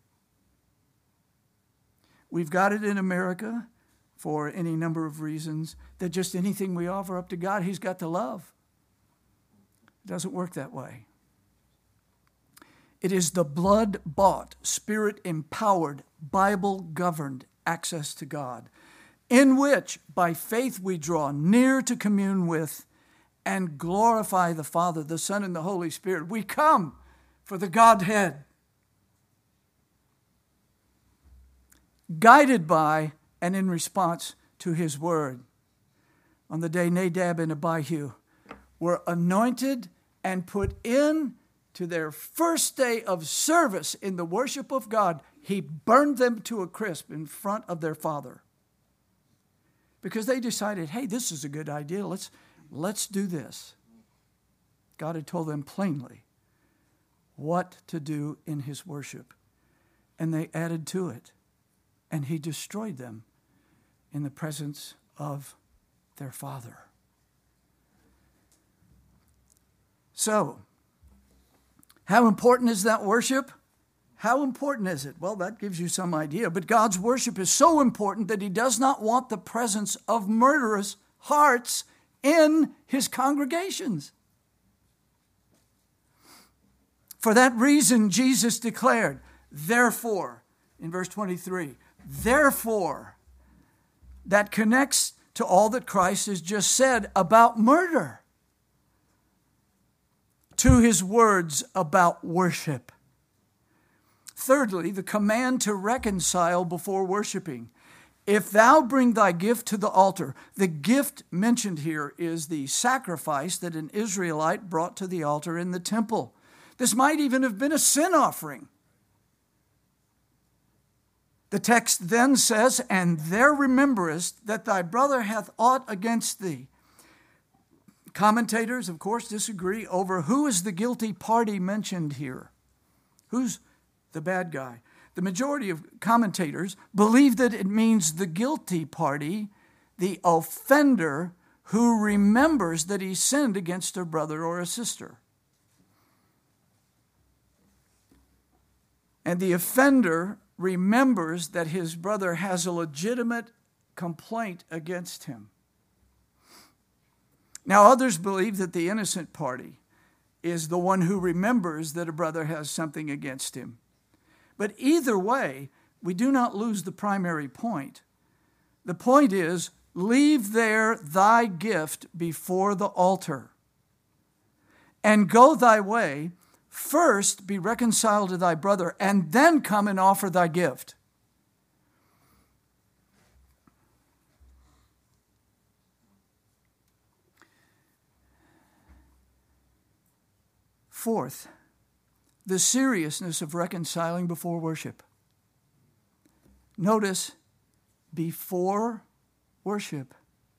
We've got it in America for any number of reasons, that just anything we offer up to God, he's got to love. It doesn't work that way. It is the blood-bought, Spirit-empowered, Bible-governed access to God, in which by faith we draw near to commune with and glorify the Father, the Son, and the Holy Spirit. We come for the Godhead, guided by and in response to his word. On the day Nadab and Abihu were anointed and put in to their first day of service in the worship of God, he burned them to a crisp in front of their father. Because they decided, hey, this is a good idea. Let's, let's do this. God had told them plainly what to do in his worship. And they added to it. And he destroyed them in the presence of their father. So, how important is that worship? How important is it? Well, that gives you some idea. But God's worship is so important that he does not want the presence of murderous hearts in his congregations. For that reason, Jesus declared, therefore, in verse twenty-three, therefore, that connects to all that Christ has just said about murder, to his words about worship. Thirdly, the command to reconcile before worshiping. If thou bring thy gift to the altar, the gift mentioned here is the sacrifice that an Israelite brought to the altar in the temple. This might even have been a sin offering. The text then says, and there rememberest that thy brother hath aught against thee. Commentators, of course, disagree over who is the guilty party mentioned here. Who's the bad guy? The majority of commentators believe that it means the guilty party, the offender who remembers that he sinned against a brother or a sister. And the offender remembers that his brother has a legitimate complaint against him. Now, others believe that the innocent party is the one who remembers that a brother has something against him. But either way, we do not lose the primary point. The point is, leave there thy gift before the altar, and go thy way. First be reconciled to thy brother, and then come and offer thy gift. Fourth, the seriousness of reconciling before worship. Notice, before worship.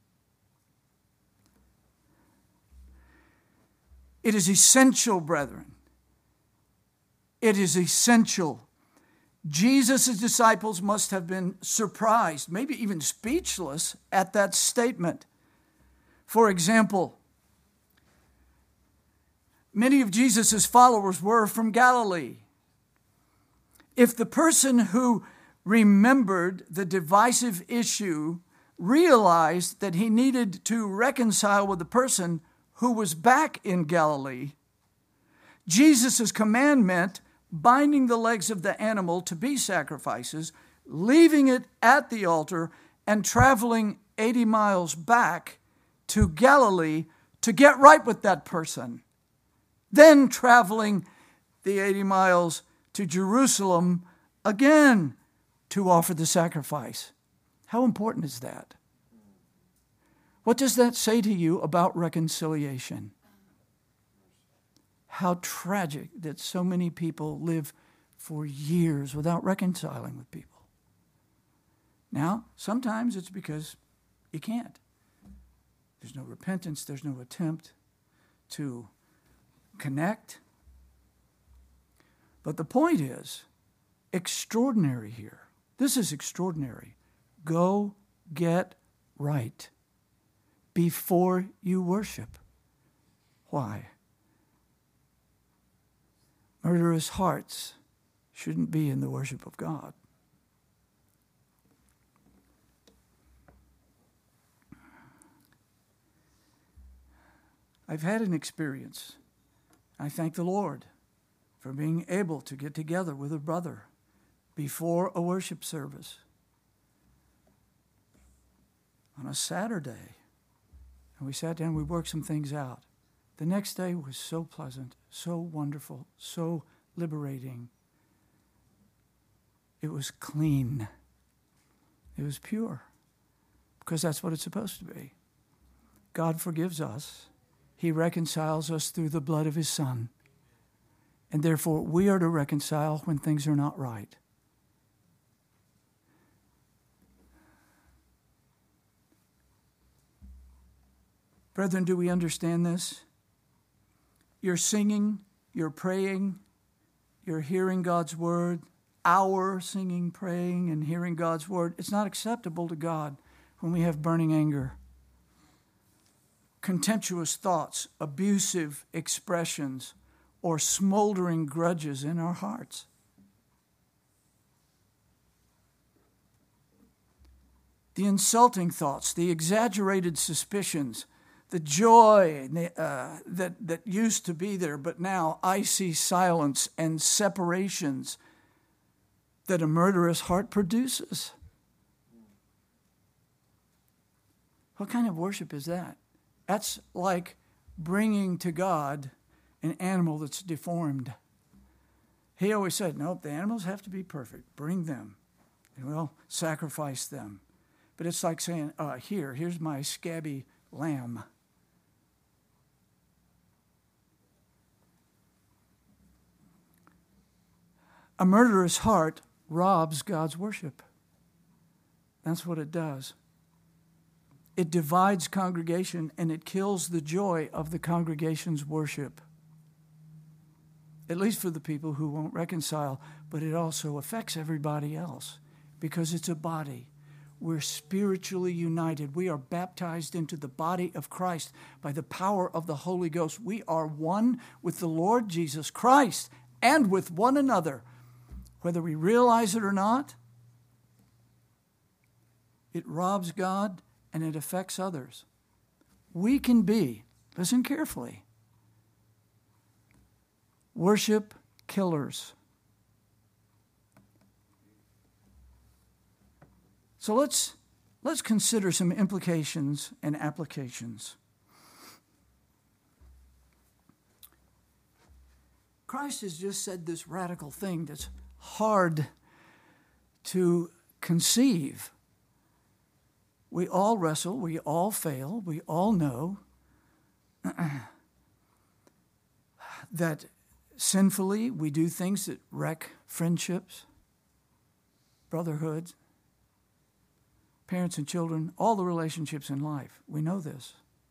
It is essential, brethren. It is essential. Jesus' disciples must have been surprised, maybe even speechless, at that statement. For example, many of Jesus' followers were from Galilee. If the person who remembered the divisive issue realized that he needed to reconcile with the person who was back in Galilee, Jesus' command meant binding the legs of the animal to be sacrifices, leaving it at the altar, and traveling eighty miles back to Galilee to get right with that person. Then traveling the eighty miles to Jerusalem again to offer the sacrifice. How important is that? What does that say to you about reconciliation? How tragic that so many people live for years without reconciling with people. Now, sometimes it's because you can't. There's no repentance, there's no attempt to connect. But the point is, extraordinary here. This is extraordinary. Go get right before you worship. Why? Murderous hearts shouldn't be in the worship of God. I've had an experience. I thank the Lord for being able to get together with a brother before a worship service on a Saturday. And we sat down, we worked some things out. The next day was so pleasant, so wonderful, so liberating. It was clean. It was pure, because that's what it's supposed to be. God forgives us. He reconciles us through the blood of his Son. And therefore, we are to reconcile when things are not right. Brethren, do we understand this? You're singing, you're praying, you're hearing God's word, our singing, praying, and hearing God's word. It's not acceptable to God when we have burning anger, contemptuous thoughts, abusive expressions, or smoldering grudges in our hearts. The insulting thoughts, the exaggerated suspicions, the joy uh, that, that used to be there, but now icy silence and separations that a murderous heart produces. What kind of worship is that? That's like bringing to God an animal that's deformed. He always said, nope, the animals have to be perfect. Bring them, and we'll sacrifice them. But it's like saying, uh, here, here's my scabby lamb. A murderous heart robs God's worship. That's what it does. It divides congregation and it kills the joy of the congregation's worship. At least for the people who won't reconcile, but it also affects everybody else because it's a body. We're spiritually united. We are baptized into the body of Christ by the power of the Holy Ghost. We are one with the Lord Jesus Christ and with one another. Whether we realize it or not, it robs God and it affects others. We can be, listen carefully, worship killers. So let's, let's consider some implications and applications. Christ has just said this radical thing that's hard to conceive. We all wrestle, we all fail, we all know that sinfully we do things that wreck friendships, brotherhoods, parents and children, all the relationships in life. We know this.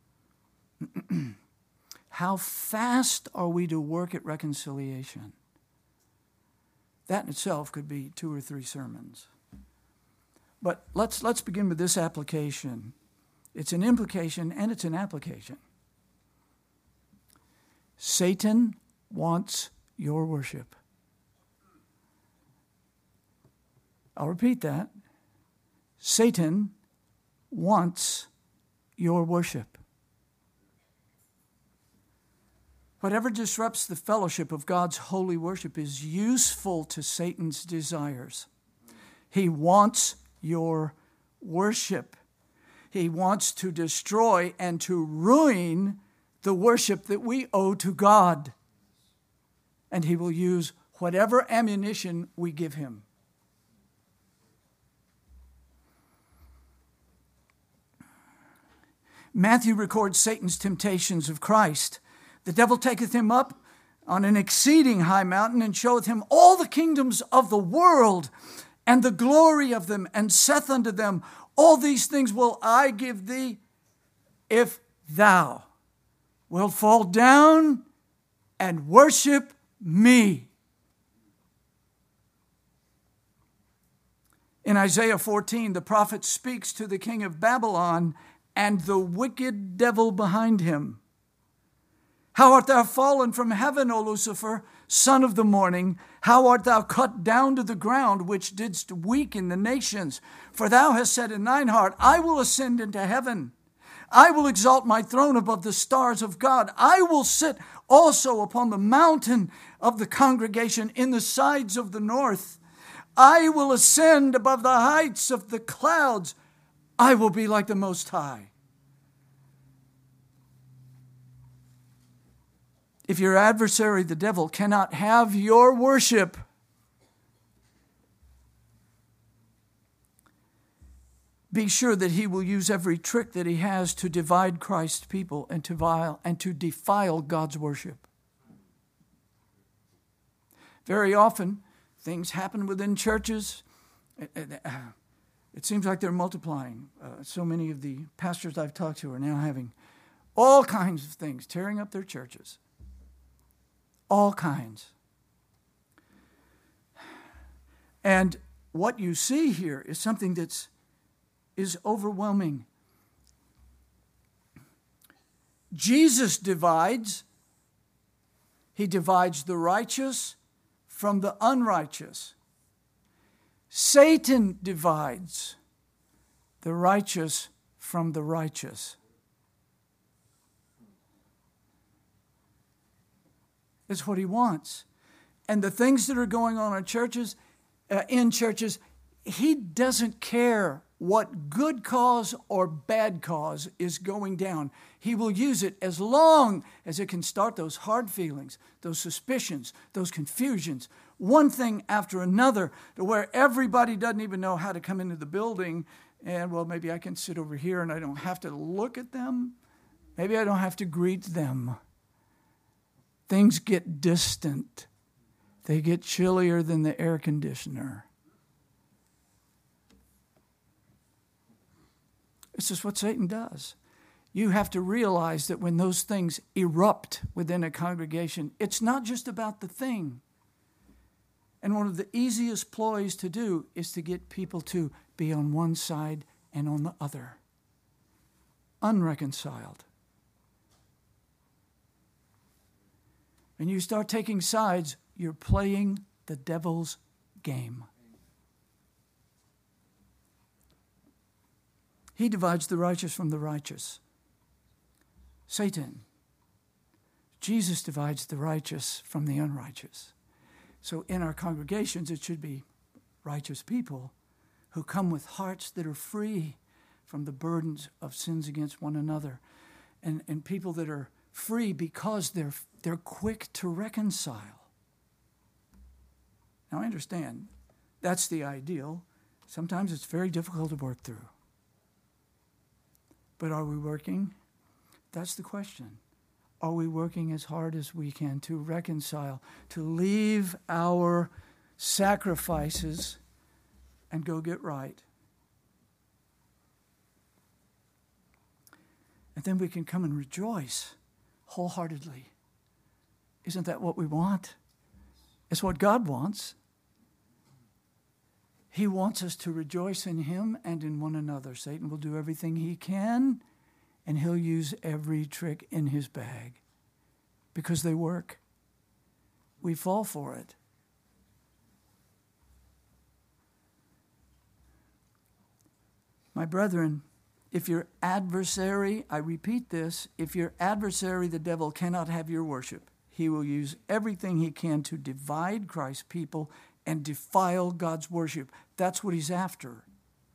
How fast are we to work at reconciliation? That in itself could be two or three sermons. But let's let's begin with this application. It's an implication and it's an application. Satan wants your worship. I'll repeat that. Satan wants your worship. Whatever disrupts the fellowship of God's holy worship is useful to Satan's desires. He wants your worship. He wants to destroy and to ruin the worship that we owe to God. And he will use whatever ammunition we give him. Matthew records Satan's temptations of Christ. The devil taketh him up on an exceeding high mountain and showeth him all the kingdoms of the world and the glory of them, and saith unto them, all these things will I give thee if thou wilt fall down and worship me. In Isaiah fourteen, the prophet speaks to the king of Babylon and the wicked devil behind him. How art thou fallen from heaven, O Lucifer, son of the morning? How art thou cut down to the ground, which didst weaken the nations? For thou hast said in thine heart, I will ascend into heaven. I will exalt my throne above the stars of God. I will sit also upon the mountain of the congregation in the sides of the north. I will ascend above the heights of the clouds. I will be like the Most High. If your adversary, the devil, cannot have your worship, be sure that he will use every trick that he has to divide Christ's people and to, vile, and to defile God's worship. Very often, things happen within churches. It, it, uh, it seems like they're multiplying. Uh, so many of the pastors I've talked to are now having all kinds of things, tearing up their churches. All kinds. And what you see here is something that's is overwhelming. Jesus divides. He divides the righteous from the unrighteous. Satan divides the righteous from the righteous. It's what he wants. And the things that are going on in churches, uh, in churches, he doesn't care what good cause or bad cause is going down. He will use it as long as it can start those hard feelings, those suspicions, those confusions, one thing after another, to where everybody doesn't even know how to come into the building. And, well, maybe I can sit over here and I don't have to look at them. Maybe I don't have to greet them. Things get distant. They get chillier than the air conditioner. This is what Satan does. You have to realize that when those things erupt within a congregation, it's not just about the thing. And one of the easiest ploys to do is to get people to be on one side and on the other. Unreconciled. When you start taking sides, you're playing the devil's game. He divides the righteous from the righteous. Satan. Jesus divides the righteous from the unrighteous. So in our congregations, it should be righteous people who come with hearts that are free from the burdens of sins against one another. And, and people that are free because they're, they're quick to reconcile. Now, I understand that's the ideal. Sometimes it's very difficult to work through. But are we working? That's the question. Are we working as hard as we can to reconcile, to leave our sacrifices and go get right? And then we can come and rejoice wholeheartedly. Isn't that what we want? It's what God wants. He wants us to rejoice in him and in one another. Satan will do everything he can, and he'll use every trick in his bag because they work. We fall for it. My brethren, if your adversary, I repeat this, if your adversary, the devil, cannot have your worship, he will use everything he can to divide Christ's people and defile God's worship. That's what he's after.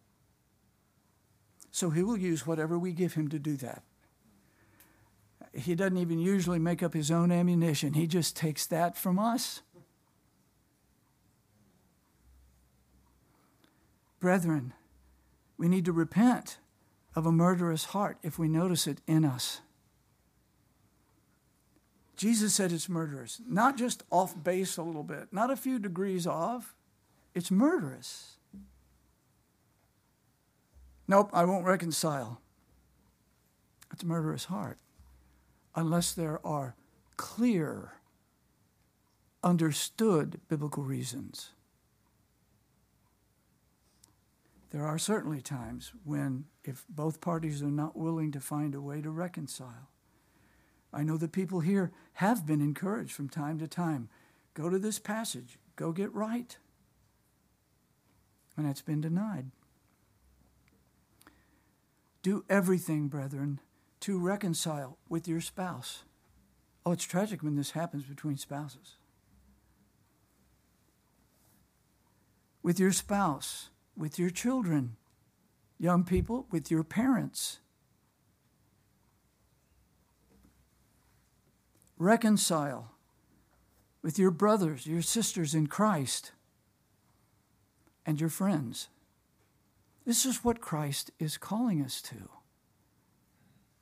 So he will use whatever we give him to do that. He doesn't even usually make up his own ammunition. He just takes that from us. Brethren, we need to repent of a murderous heart if we notice it in us. Jesus said it's murderous. Not just off base a little bit, not a few degrees off. It's murderous. Nope, I won't reconcile. It's a murderous heart. Unless there are clear, understood biblical reasons. There are certainly times when, if both parties are not willing to find a way to reconcile, I know that people here have been encouraged from time to time. Go to this passage. Go get right. And it's been denied. Do everything, brethren, to reconcile with your spouse. Oh, it's tragic when this happens between spouses. With your spouse, with your children, young people, with your parents. Reconcile with your brothers, your sisters in Christ, and your friends. This is what Christ is calling us to.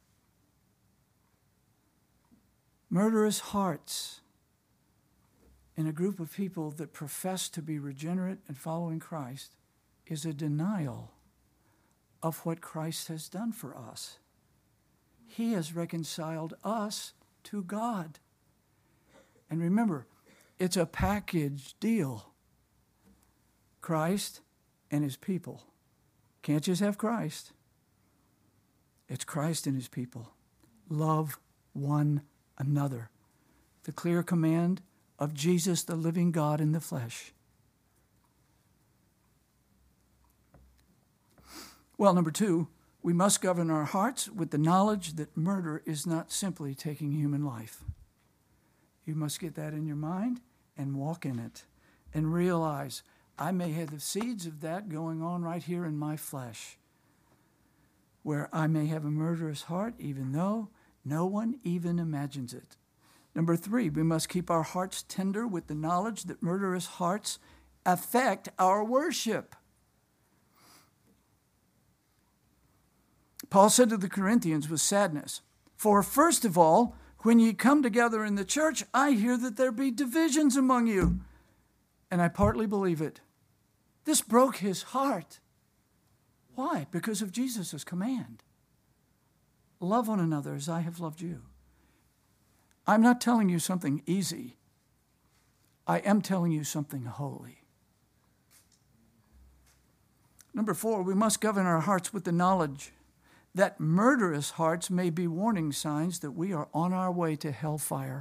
Murderous hearts in a group of people that profess to be regenerate and following Christ is a denial of what Christ has done for us. He has reconciled us to God. And remember, it's a package deal. Christ and his people. Can't just have Christ. It's Christ and his people. Love one another. The clear command of Jesus, the living God in the flesh. Well, number two, we must govern our hearts with the knowledge that murder is not simply taking human life. You must get that in your mind and walk in it and realize I may have the seeds of that going on right here in my flesh, where I may have a murderous heart even though no one even imagines it. Number three, we must keep our hearts tender with the knowledge that murderous hearts affect our worship. Paul said to the Corinthians with sadness, "For first of all, when ye come together in the church, I hear that there be divisions among you." And I partly believe it. This broke his heart. Why? Because of Jesus' command. Love one another as I have loved you. I'm not telling you something easy. I am telling you something holy. Number four, we must govern our hearts with the knowledge that murderous hearts may be warning signs that we are on our way to hellfire.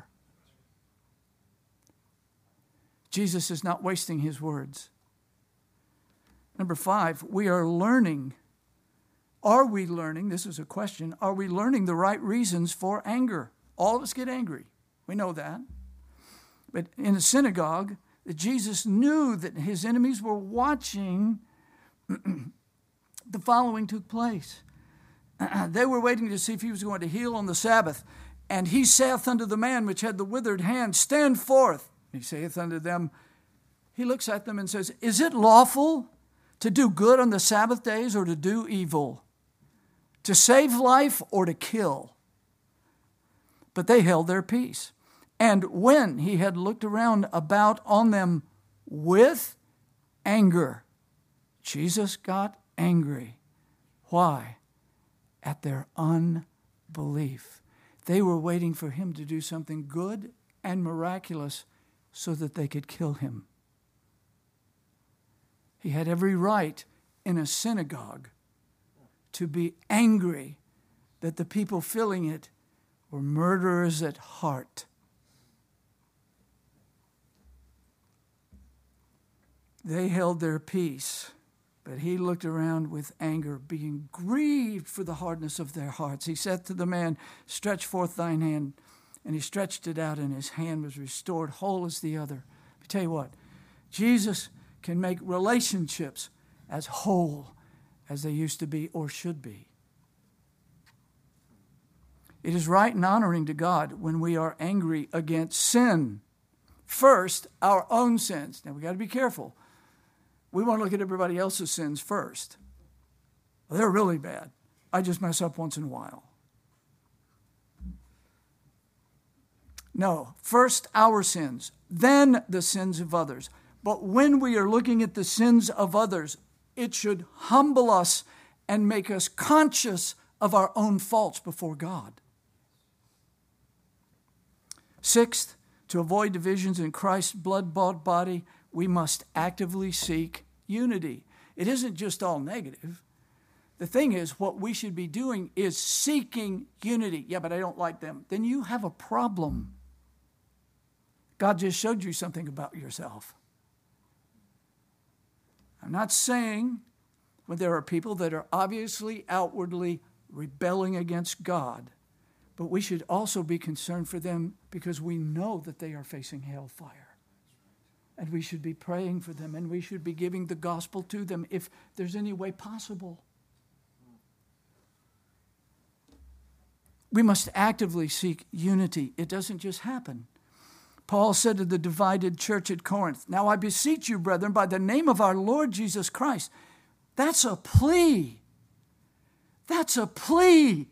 Jesus is not wasting his words. Number five, we are learning. Are we learning? This is a question. Are we learning the right reasons for anger? All of us get angry. We know that. But in a synagogue, Jesus knew that his enemies were watching. The following took place. They were waiting to see if he was going to heal on the Sabbath. And he saith unto the man which had the withered hand, "Stand forth." He saith unto them, he looks at them and says, "Is it lawful to do good on the Sabbath days or to do evil? To save life or to kill?" But they held their peace. And when he had looked around about on them with anger, Jesus got angry. Why? At their unbelief. They were waiting for him to do something good and miraculous so that they could kill him. He had every right in a synagogue to be angry that the people filling it were murderers at heart. They held their peace, but he looked around with anger, being grieved for the hardness of their hearts. He said to the man, "Stretch forth thine hand." And he stretched it out, and his hand was restored, whole as the other. Let me tell you what, Jesus can make relationships as whole as they used to be or should be. It is right and honoring to God when we are angry against sin. First, our own sins. Now, we got to be careful. We want to look at everybody else's sins first. Well, they're really bad. I just mess up once in a while. No, first our sins, then the sins of others. But when we are looking at the sins of others, it should humble us and make us conscious of our own faults before God. Sixth, to avoid divisions in Christ's blood-bought body, we must actively seek unity. It isn't just all negative. The thing is, what we should be doing is seeking unity. Yeah, but I don't like them. Then you have a problem. God just showed you something about yourself. I'm not saying when there are people that are obviously outwardly rebelling against God, but we should also be concerned for them because we know that they are facing hellfire. And we should be praying for them, and we should be giving the gospel to them if there's any way possible. We must actively seek unity. It doesn't just happen. Paul said to the divided church at Corinth, "Now I beseech you, brethren, by the name of our Lord Jesus Christ." That's a plea. That's a plea.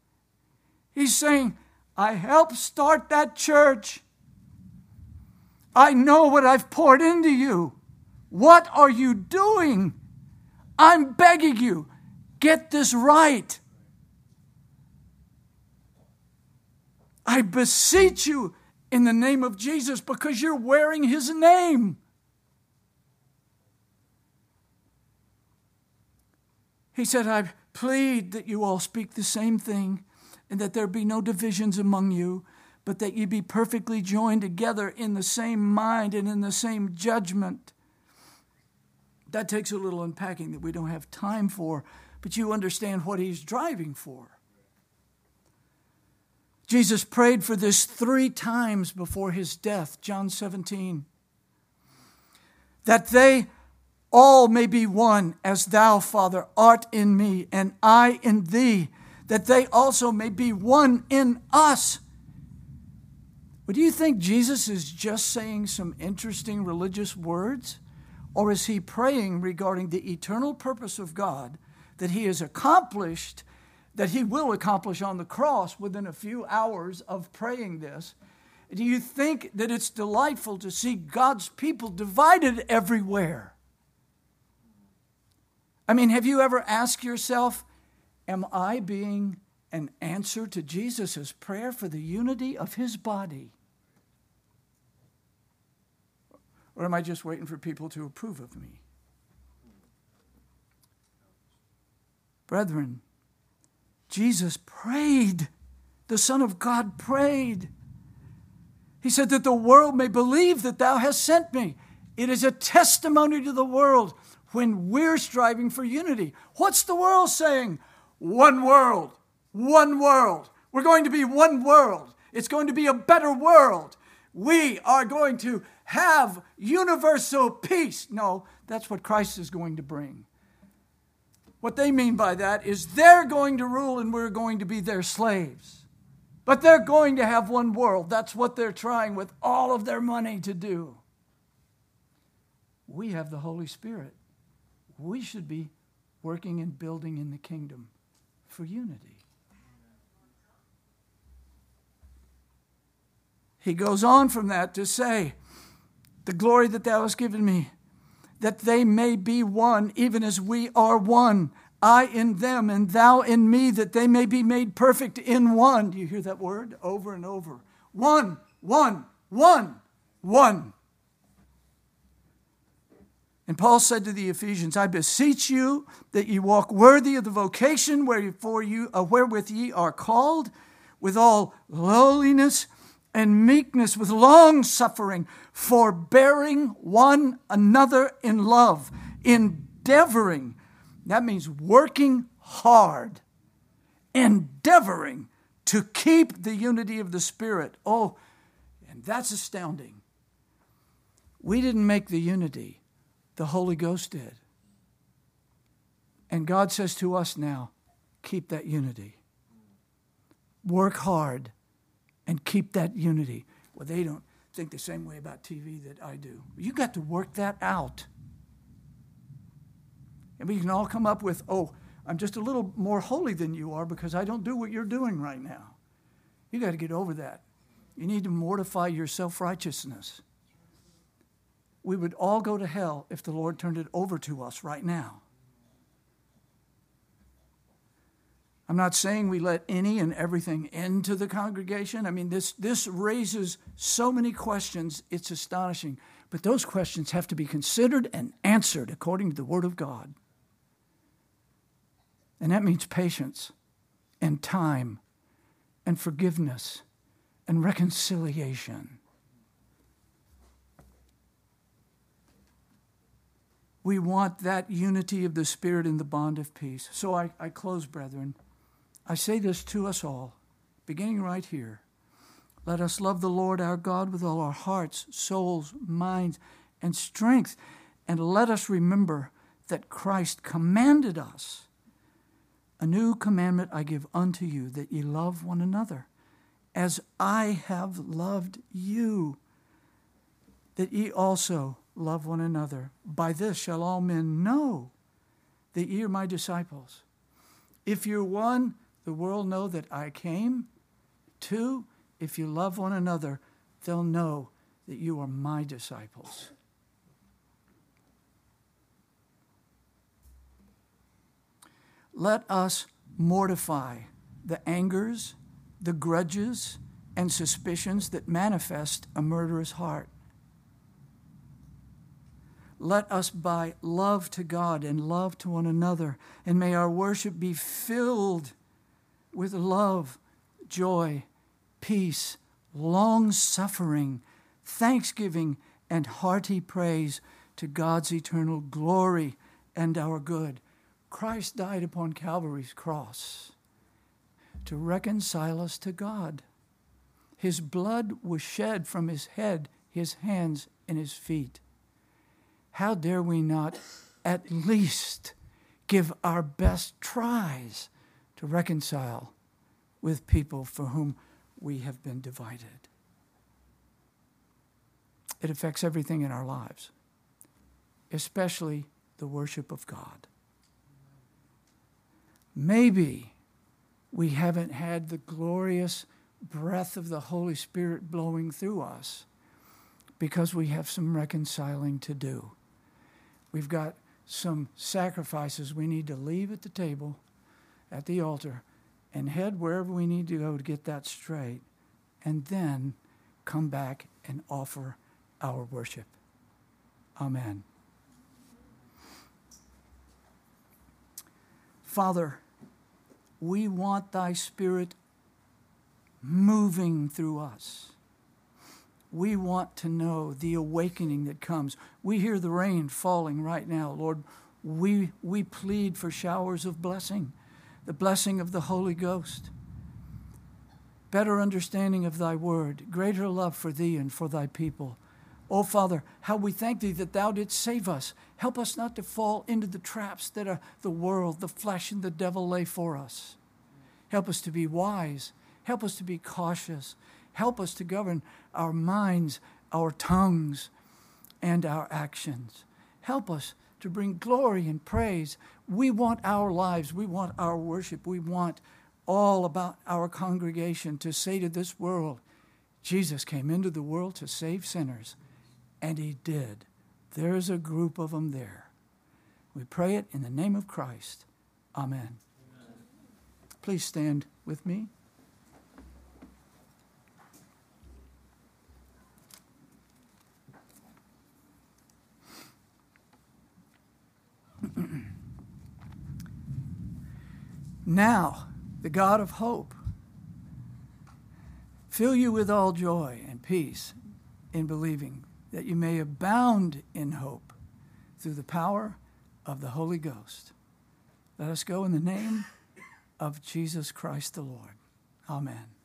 He's saying, I helped start that church. I know what I've poured into you. What are you doing? I'm begging you, get this right. I beseech you in the name of Jesus, because you're wearing his name. He said, I plead that you all speak the same thing, and that there be no divisions among you, but that you be perfectly joined together in the same mind and in the same judgment. That takes a little unpacking that we don't have time for, but you understand what he's driving for. Jesus prayed for this three times before his death, John seventeen. That they all may be one, as thou, Father, art in me, and I in thee, that they also may be one in us. But do you think Jesus is just saying some interesting religious words? Or is he praying regarding the eternal purpose of God that he has accomplished, that he will accomplish on the cross within a few hours of praying this? Do you think that it's delightful to see God's people divided everywhere? I mean, have you ever asked yourself, am I being an answer to Jesus' prayer for the unity of his body? Or am I just waiting for people to approve of me? Brethren, Jesus prayed. The Son of God prayed. He said that the world may believe that thou hast sent me. It is a testimony to the world when we're striving for unity. What's the world saying? One world. One world. We're going to be one world. It's going to be a better world. We are going to have universal peace. No, that's what Christ is going to bring. What they mean by that is they're going to rule and we're going to be their slaves. But they're going to have one world. That's what they're trying with all of their money to do. We have the Holy Spirit. We should be working and building in the kingdom for unity. He goes on from that to say, the glory that thou hast given me, that they may be one, even as we are one. I in them and thou in me, that they may be made perfect in one. Do you hear that word over and over? One, one, one, one. And Paul said to the Ephesians, I beseech you that ye walk worthy of the vocation wherefore you, uh, wherewith ye are called, with all lowliness and meekness, with long suffering, forbearing one another in love, endeavoring. That means working hard, endeavoring to keep the unity of the Spirit. Oh, and that's astounding. We didn't make the unity. The Holy Ghost did. And God says to us now, keep that unity. Work hard and keep that unity. Well, they don't think the same way about T V that I do. You got to work that out. And we can all come up with, oh, I'm just a little more holy than you are because I don't do what you're doing right now. You got to get over that. You need to mortify your self-righteousness. We would all go to hell if the Lord turned it over to us right now. I'm not saying we let any and everything into the congregation. I mean, this, this raises so many questions, it's astonishing. But those questions have to be considered and answered according to the Word of God. And that means patience and time and forgiveness and reconciliation. We want that unity of the Spirit in the bond of peace. So I, I close, brethren. I say this to us all, beginning right here. Let us love the Lord our God with all our hearts, souls, minds, and strength. And let us remember that Christ commanded us, a new commandment I give unto you, that ye love one another, as I have loved you, that ye also love one another. By this shall all men know that ye are my disciples. If you're one, the world know that I came. Two, if you love one another, they'll know that you are my disciples. Let us mortify the angers, the grudges, and suspicions that manifest a murderous heart. Let us, by love to God and love to one another, and may our worship be filled with love, joy, peace, long-suffering, thanksgiving, and hearty praise to God's eternal glory and our good. Christ died upon Calvary's cross to reconcile us to God. His blood was shed from his head, his hands, and his feet. How dare we not at least give our best tries to reconcile with people for whom we have been divided? It affects everything in our lives, especially the worship of God. Maybe we haven't had the glorious breath of the Holy Spirit blowing through us because we have some reconciling to do. We've got some sacrifices we need to leave at the table, at the altar, and head wherever we need to go to get that straight, and then come back and offer our worship. Amen. Father, we want thy Spirit moving through us. We want to know the awakening that comes. We hear the rain falling right now, Lord. We, we plead for showers of blessing, the blessing of the Holy Ghost, better understanding of thy word, greater love for thee and for thy people. Oh, Father, how we thank thee that thou didst save us. Help us not to fall into the traps that are the world, the flesh, and the devil lay for us. Help us to be wise. Help us to be cautious. Help us to govern our minds, our tongues, and our actions. Help us to bring glory and praise. We want our lives. We want our worship. We want all about our congregation to say to this world, Jesus came into the world to save sinners, and he did. There's a group of them there. We pray it in the name of Christ. Amen. Amen. Please stand with me. Now, the God of hope fill you with all joy and peace in believing, that you may abound in hope through the power of the Holy Ghost. Let us go in the name of Jesus Christ the Lord. Amen.